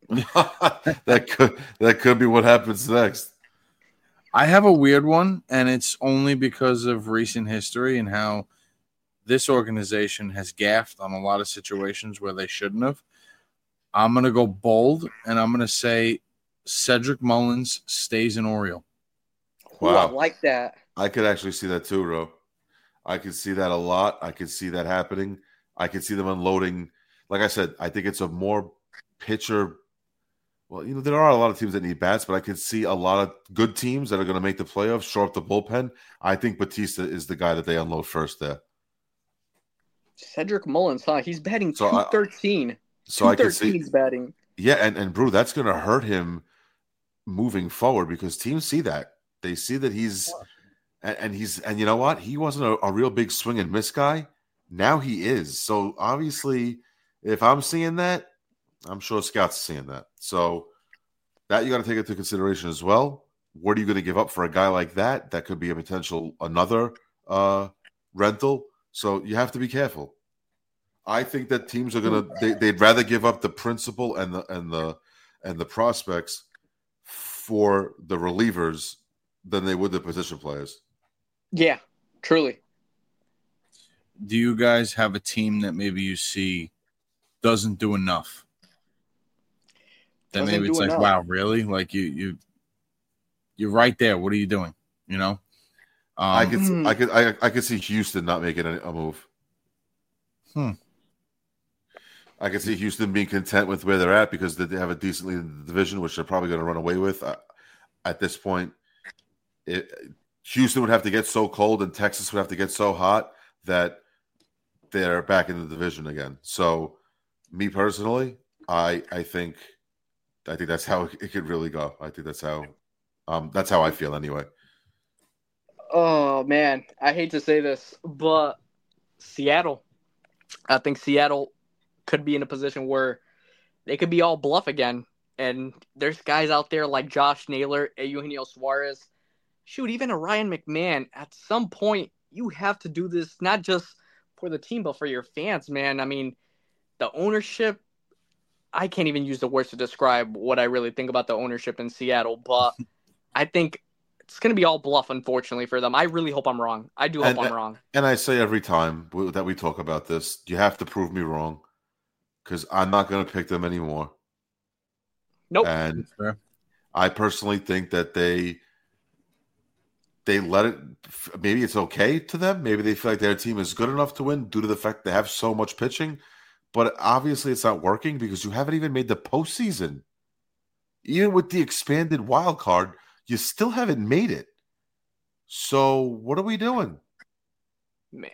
that could that could be what happens next. I have a weird one, and it's only because of recent history and how this organization has gaffed on a lot of situations where they shouldn't have. I'm going to go bold, and I'm going to say Cedric Mullins stays in Oriole. Ooh, I Wow. like that. I could actually see that too, Ro. I could see that a lot. I could see that happening. I could see them unloading. Like I said, I think it's a more pitcher. Well, you know, there are a lot of teams that need bats, but I could see a lot of good teams that are going to make the playoffs, shore up the bullpen. I think Batista is the guy that they unload first there. Cedric Mullins, huh? He's batting So I- two thirteen. So I two could thirteen see, he's batting. yeah, and, and Brew, that's going to hurt him moving forward because teams see that. They see that he's, and, and he's, and you know what? He wasn't a, a real big swing and miss guy. Now he is. So obviously, if I'm seeing that, I'm sure scouts are seeing that. So that you got to take into consideration as well. What are you going to give up for a guy like that? That could be a potential another uh, rental. So you have to be careful. I think that teams are gonna they, they'd rather give up the principal and the and the and the prospects for the relievers than they would the position players. Yeah, truly. Do you guys have a team that maybe you see doesn't do enough? That Doesn't maybe it's do like, enough. wow, really? Like you you you're right there. What are you doing? You know? Um, I could Hmm. I could I, I could see Houston not making a, a move. Hmm. I could see Houston being content with where they're at because they have a decent lead in the division, which they're probably going to run away with. Uh, at this point, it, Houston would have to get so cold and Texas would have to get so hot that they're back in the division again. So, me personally, I I think I think that's how it could really go. I think that's how um that's how I feel anyway. Oh man, I hate to say this, but Seattle. I think Seattle could be in a position where they could be all bluff again. And there's guys out there like Josh Naylor, Eugenio Suarez. shoot, even a Ryan McMahon, at some point, you have to do this not just for the team, but for your fans, man. I mean, the ownership, I can't even use the words to describe what I really think about the ownership in Seattle, but I think it's going to be all bluff, unfortunately, for them. I really hope I'm wrong. I do hope And, I'm wrong. and I say every time that we talk about this, you have to prove me wrong because I'm not going to pick them anymore. Nope. And I personally think that they they let it. Maybe it's okay to them. Maybe they feel like their team is good enough to win due to the fact they have so much pitching. But obviously, it's not working because you haven't even made the postseason. Even with the expanded wild card, you still haven't made it. So what are we doing, man?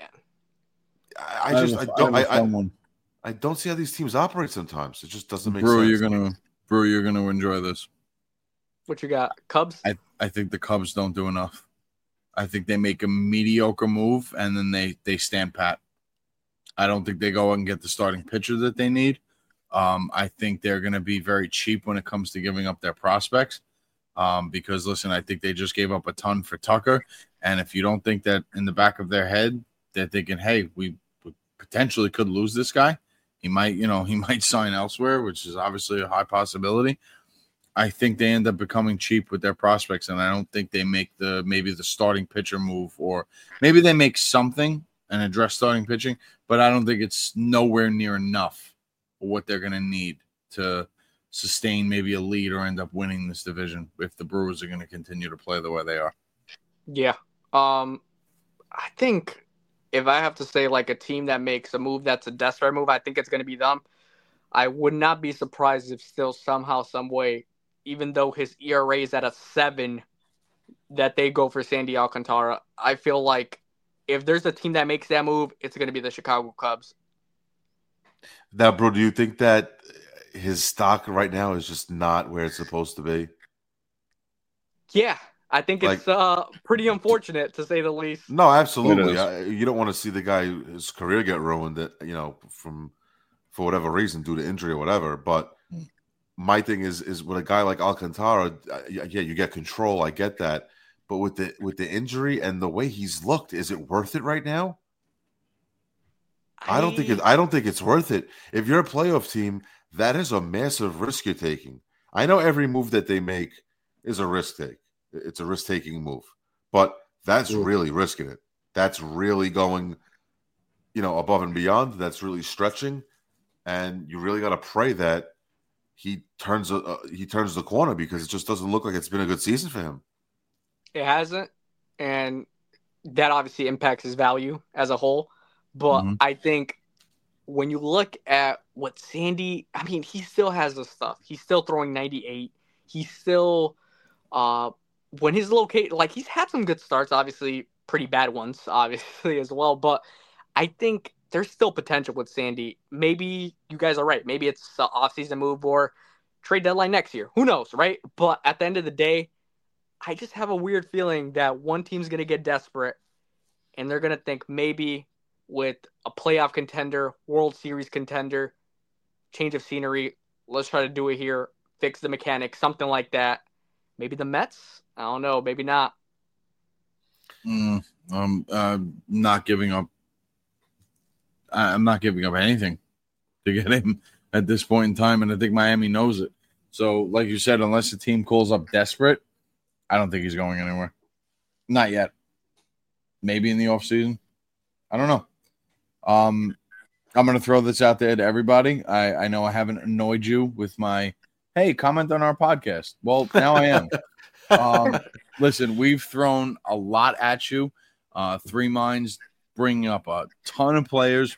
I, I just I, I don't I, I, I don't see how these teams operate sometimes. It just doesn't make Brew, sense. You're gonna Brew, you're gonna enjoy this. What you got? Cubs? I, I think the Cubs don't do enough. I think they make a mediocre move and then they they stand pat. I don't think they go out and get the starting pitcher that they need. Um, I think they're going to be very cheap when it comes to giving up their prospects. Um, because, listen, I think they just gave up a ton for Tucker. And if you don't think that in the back of their head, they're thinking, hey, we potentially could lose this guy. He might, you know, he might sign elsewhere, which is obviously a high possibility. I think they end up becoming cheap with their prospects, and I don't think they make the maybe the starting pitcher move, or maybe they make something and address starting pitching, but I don't think it's nowhere near enough for what they're going to need to sustain maybe a lead or end up winning this division if the Brewers are going to continue to play the way they are. Yeah. Um, I think if I have to say like a team that makes a move that's a desperate move, I think it's going to be them. I would not be surprised if still somehow, some way, even though his E R A is at a seven, that they go for Sandy Alcantara. I feel like if there's a team that makes that move, it's going to be the Chicago Cubs. Now, bro, do you think that his stock right now is just not where it's supposed to be? Yeah, I think Like, it's uh, pretty unfortunate to say the least. No, absolutely. I, you don't want to see the guy, his career get ruined, that you know, from for whatever reason, due to injury or whatever. But my thing is, is with a guy like Alcantara, yeah, you get control. I get that, but with the with the injury and the way he's looked, is it worth it right now? I, I don't think it. I don't think it's worth it. If you're a playoff team, that is a massive risk you're taking. I know every move that they make is a risk take. It's a risk taking move, but that's Ooh. really risking it. That's really going, you know, above and beyond. That's really stretching, and you really got to pray that he turns uh, he turns the corner, because it just doesn't look like it's been a good season for him. It hasn't, and that obviously impacts his value as a whole. But mm-hmm. I think when you look at what Sandy, I mean, he still has the stuff. He's still throwing ninety-eight. He's still, uh, when his locate, like he's had some good starts, obviously pretty bad ones, obviously as well. But I think there's still potential with Sandy. Maybe you guys are right. Maybe it's an offseason move or trade deadline next year. Who knows, right? But at the end of the day, I just have a weird feeling that one team's going to get desperate and they're going to think maybe with a playoff contender, World Series contender, change of scenery, let's try to do it here, fix the mechanics, something like that. Maybe the Mets? I don't know. Maybe not. Mm, I'm uh, not giving up. I'm not giving up anything to get him at this point in time, and I think Miami knows it. So, like you said, unless the team calls up desperate, I don't think he's going anywhere. Not yet. Maybe in the offseason. I don't know. Um, I'm going to throw this out there to everybody. I, I know I haven't annoyed you with my, hey, comment on our podcast. Well, now I am. um, listen, we've thrown a lot at you. Uh, Three Minds bringing up a ton of players.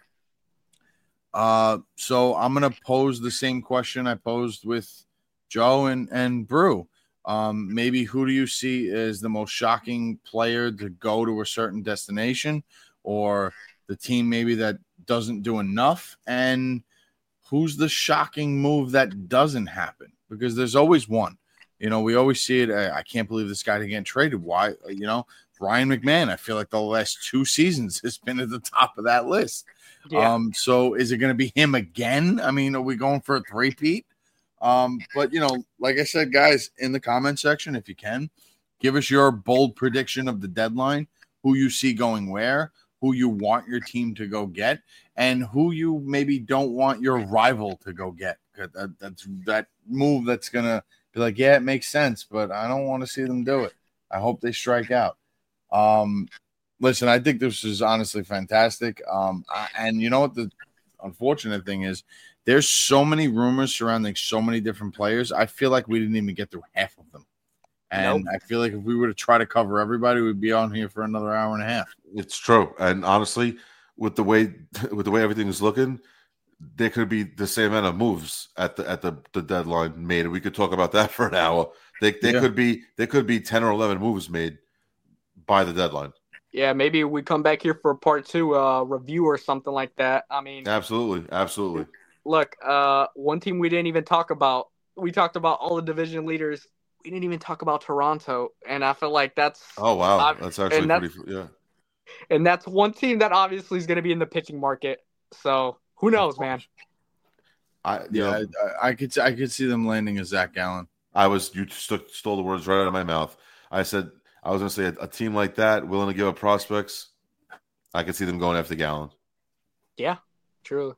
Uh, so I'm going to pose the same question I posed with Joe and, and Brew. Um, maybe who do you see as the most shocking player to go to a certain destination, or the team maybe that doesn't do enough? And who's the shocking move that doesn't happen? Because there's always one. You know, we always see it. I, I can't believe this guy didn't get traded. Why? You know, Ryan McMahon, I feel like the last two seasons has been at the top of that list. Yeah. Um, so is it going to be him again? I mean, are we going for a three-peat? Um, but, you know, like I said, guys, in the comment section, if you can, Give us your bold prediction of the deadline, who you see going where, who you want your team to go get, and who you maybe don't want your rival to go get. That, that's that move that's going to be like, yeah, it makes sense, but I don't want to see them do it. I hope they strike out. Um, listen, I think this is honestly fantastic. Um, I, and you know what the unfortunate thing is? There's so many rumors surrounding so many different players. I feel like we didn't even get through half of them. And nope. I feel like if we were to try to cover everybody, we'd be on here for another hour and a half. It's true. And honestly, with the way with the way everything is looking, there could be the same amount of moves at the at the, the deadline made. We could talk about that for an hour. They they yeah. could be there could be ten or eleven moves made by the deadline. Yeah, maybe we come back here for a part two uh, review or something like that. I mean, absolutely, absolutely. Look, uh, one team we didn't even talk about. We talked about all the division leaders. We didn't even talk about Toronto, and I feel like that's oh wow, that's actually that's, pretty yeah. And that's one team that obviously is going to be in the pitching market. So who knows, man? I yeah, know, I, I could I could see them landing a Zach Gallen. I was you st- stole the words right out of my mouth. I said I was going to say a, a team like that willing to give up prospects. I could see them going after Gallen. Yeah, true.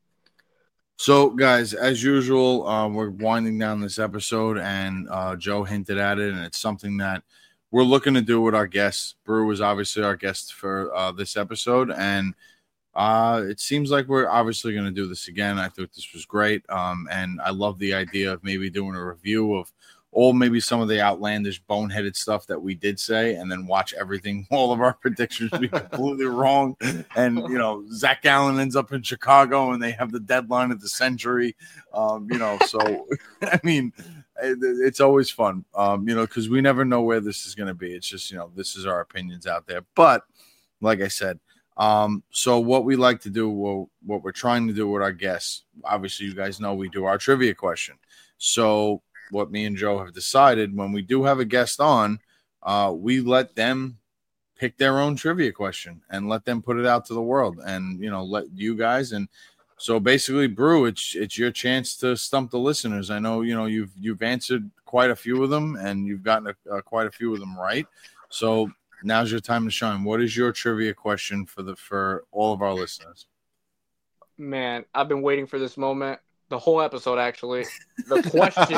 So, guys, as usual, uh, we're winding down this episode, and uh, Joe hinted at it, and it's something that we're looking to do with our guests. Brew was obviously our guest for uh, this episode, and uh, it seems like we're obviously going to do this again. I thought this was great, um, and I love the idea of maybe doing a review of all maybe some of the outlandish, boneheaded stuff that we did say, and then watch everything, all of our predictions be completely wrong. And, you know, Zach Gallen ends up in Chicago, and they have the deadline of the century. Um, you know, so, I mean, it, it's always fun, um, you know, because we never know where this is going to be. It's just, you know, this is our opinions out there. But, like I said, um, so what we like to do, well, what we're trying to do with our guests, obviously, you guys know we do our trivia question. So, what me and Joe have decided, when we do have a guest on, uh, we let them pick their own trivia question and let them put it out to the world, and you know, let you guys. And so basically, Brew, it's it's your chance to stump the listeners. I know you know you've you've answered quite a few of them, and you've gotten a, uh, quite a few of them right. So now's your time to shine. What is your trivia question for the for all of our listeners? Man, I've been waiting for this moment. The whole episode, actually. The question,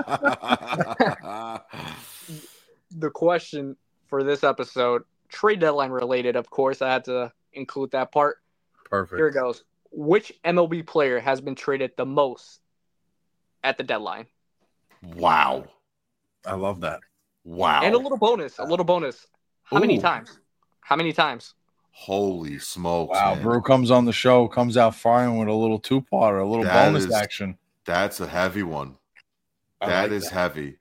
the question for this episode, trade deadline related, of course. I had to include that part. Perfect. Here it goes. Which M L B player has been traded the most at the deadline? Wow. I love that. Wow. And a little bonus. A little bonus. How Ooh. many times? How many times? Holy smokes. Wow, man. Brew comes on the show, comes out firing with a little two-parter, a little that bonus is, action. That's a heavy one. I that like is that. heavy.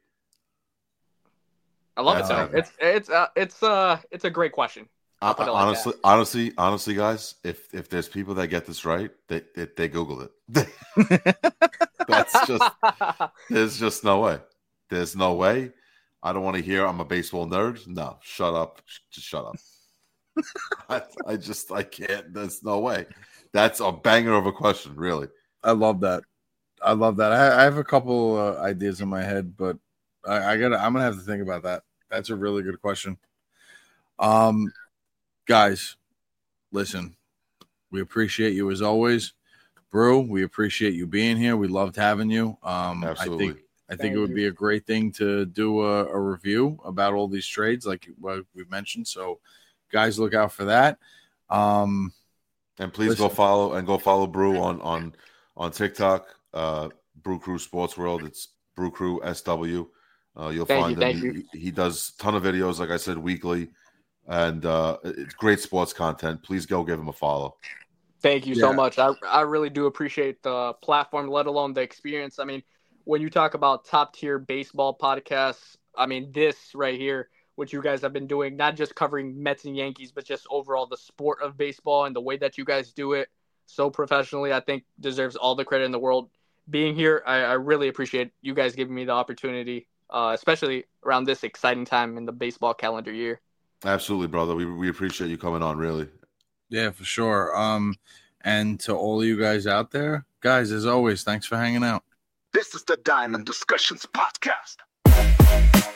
I love that's it though. Heavy. It's it's uh it's uh it's a great question. I, I, like honestly, that. honestly, honestly, guys, if if there's people that get this right, they they, they Google it. That's just there's just no way. There's no way. I don't want to hear I'm a baseball nerd. No, shut up. Just shut up. I, I just I can't. There's no way. That's a banger of a question, really. I love that. I love that. I, I have a couple uh, ideas in my head, but I, I gotta. I'm gonna have to think about that. That's a really good question. Um, guys, listen. We appreciate you as always, Brew. We appreciate you being here. We loved having you. Um, Absolutely. I think I think Thank it would you. be a great thing to do a, a review about all these trades, like what we've mentioned. So. Guys, look out for that. Um, and please listen. go follow and go follow Brew on on on TikTok. Uh, Brew Crew Sports World. It's Brew Crew S W. Uh, you'll thank find you, him. thank He, you. he does a ton of videos, like I said, weekly, and uh, it's great sports content. Please go give him a follow. Thank you yeah. so much. I I really do appreciate the platform, let alone the experience. I mean, when you talk about top tier baseball podcasts, I mean this right here. What you guys have been doing, not just covering Mets and Yankees, but just overall the sport of baseball and the way that you guys do it so professionally, I think deserves all the credit in the world. Being here, I, I really appreciate you guys giving me the opportunity, uh, especially around this exciting time in the baseball calendar year. Absolutely, brother. We we appreciate you coming on, really. Yeah, for sure. Um, and to all of you guys out there, guys, as always, thanks for hanging out. This is the Diamond Discussions Podcast.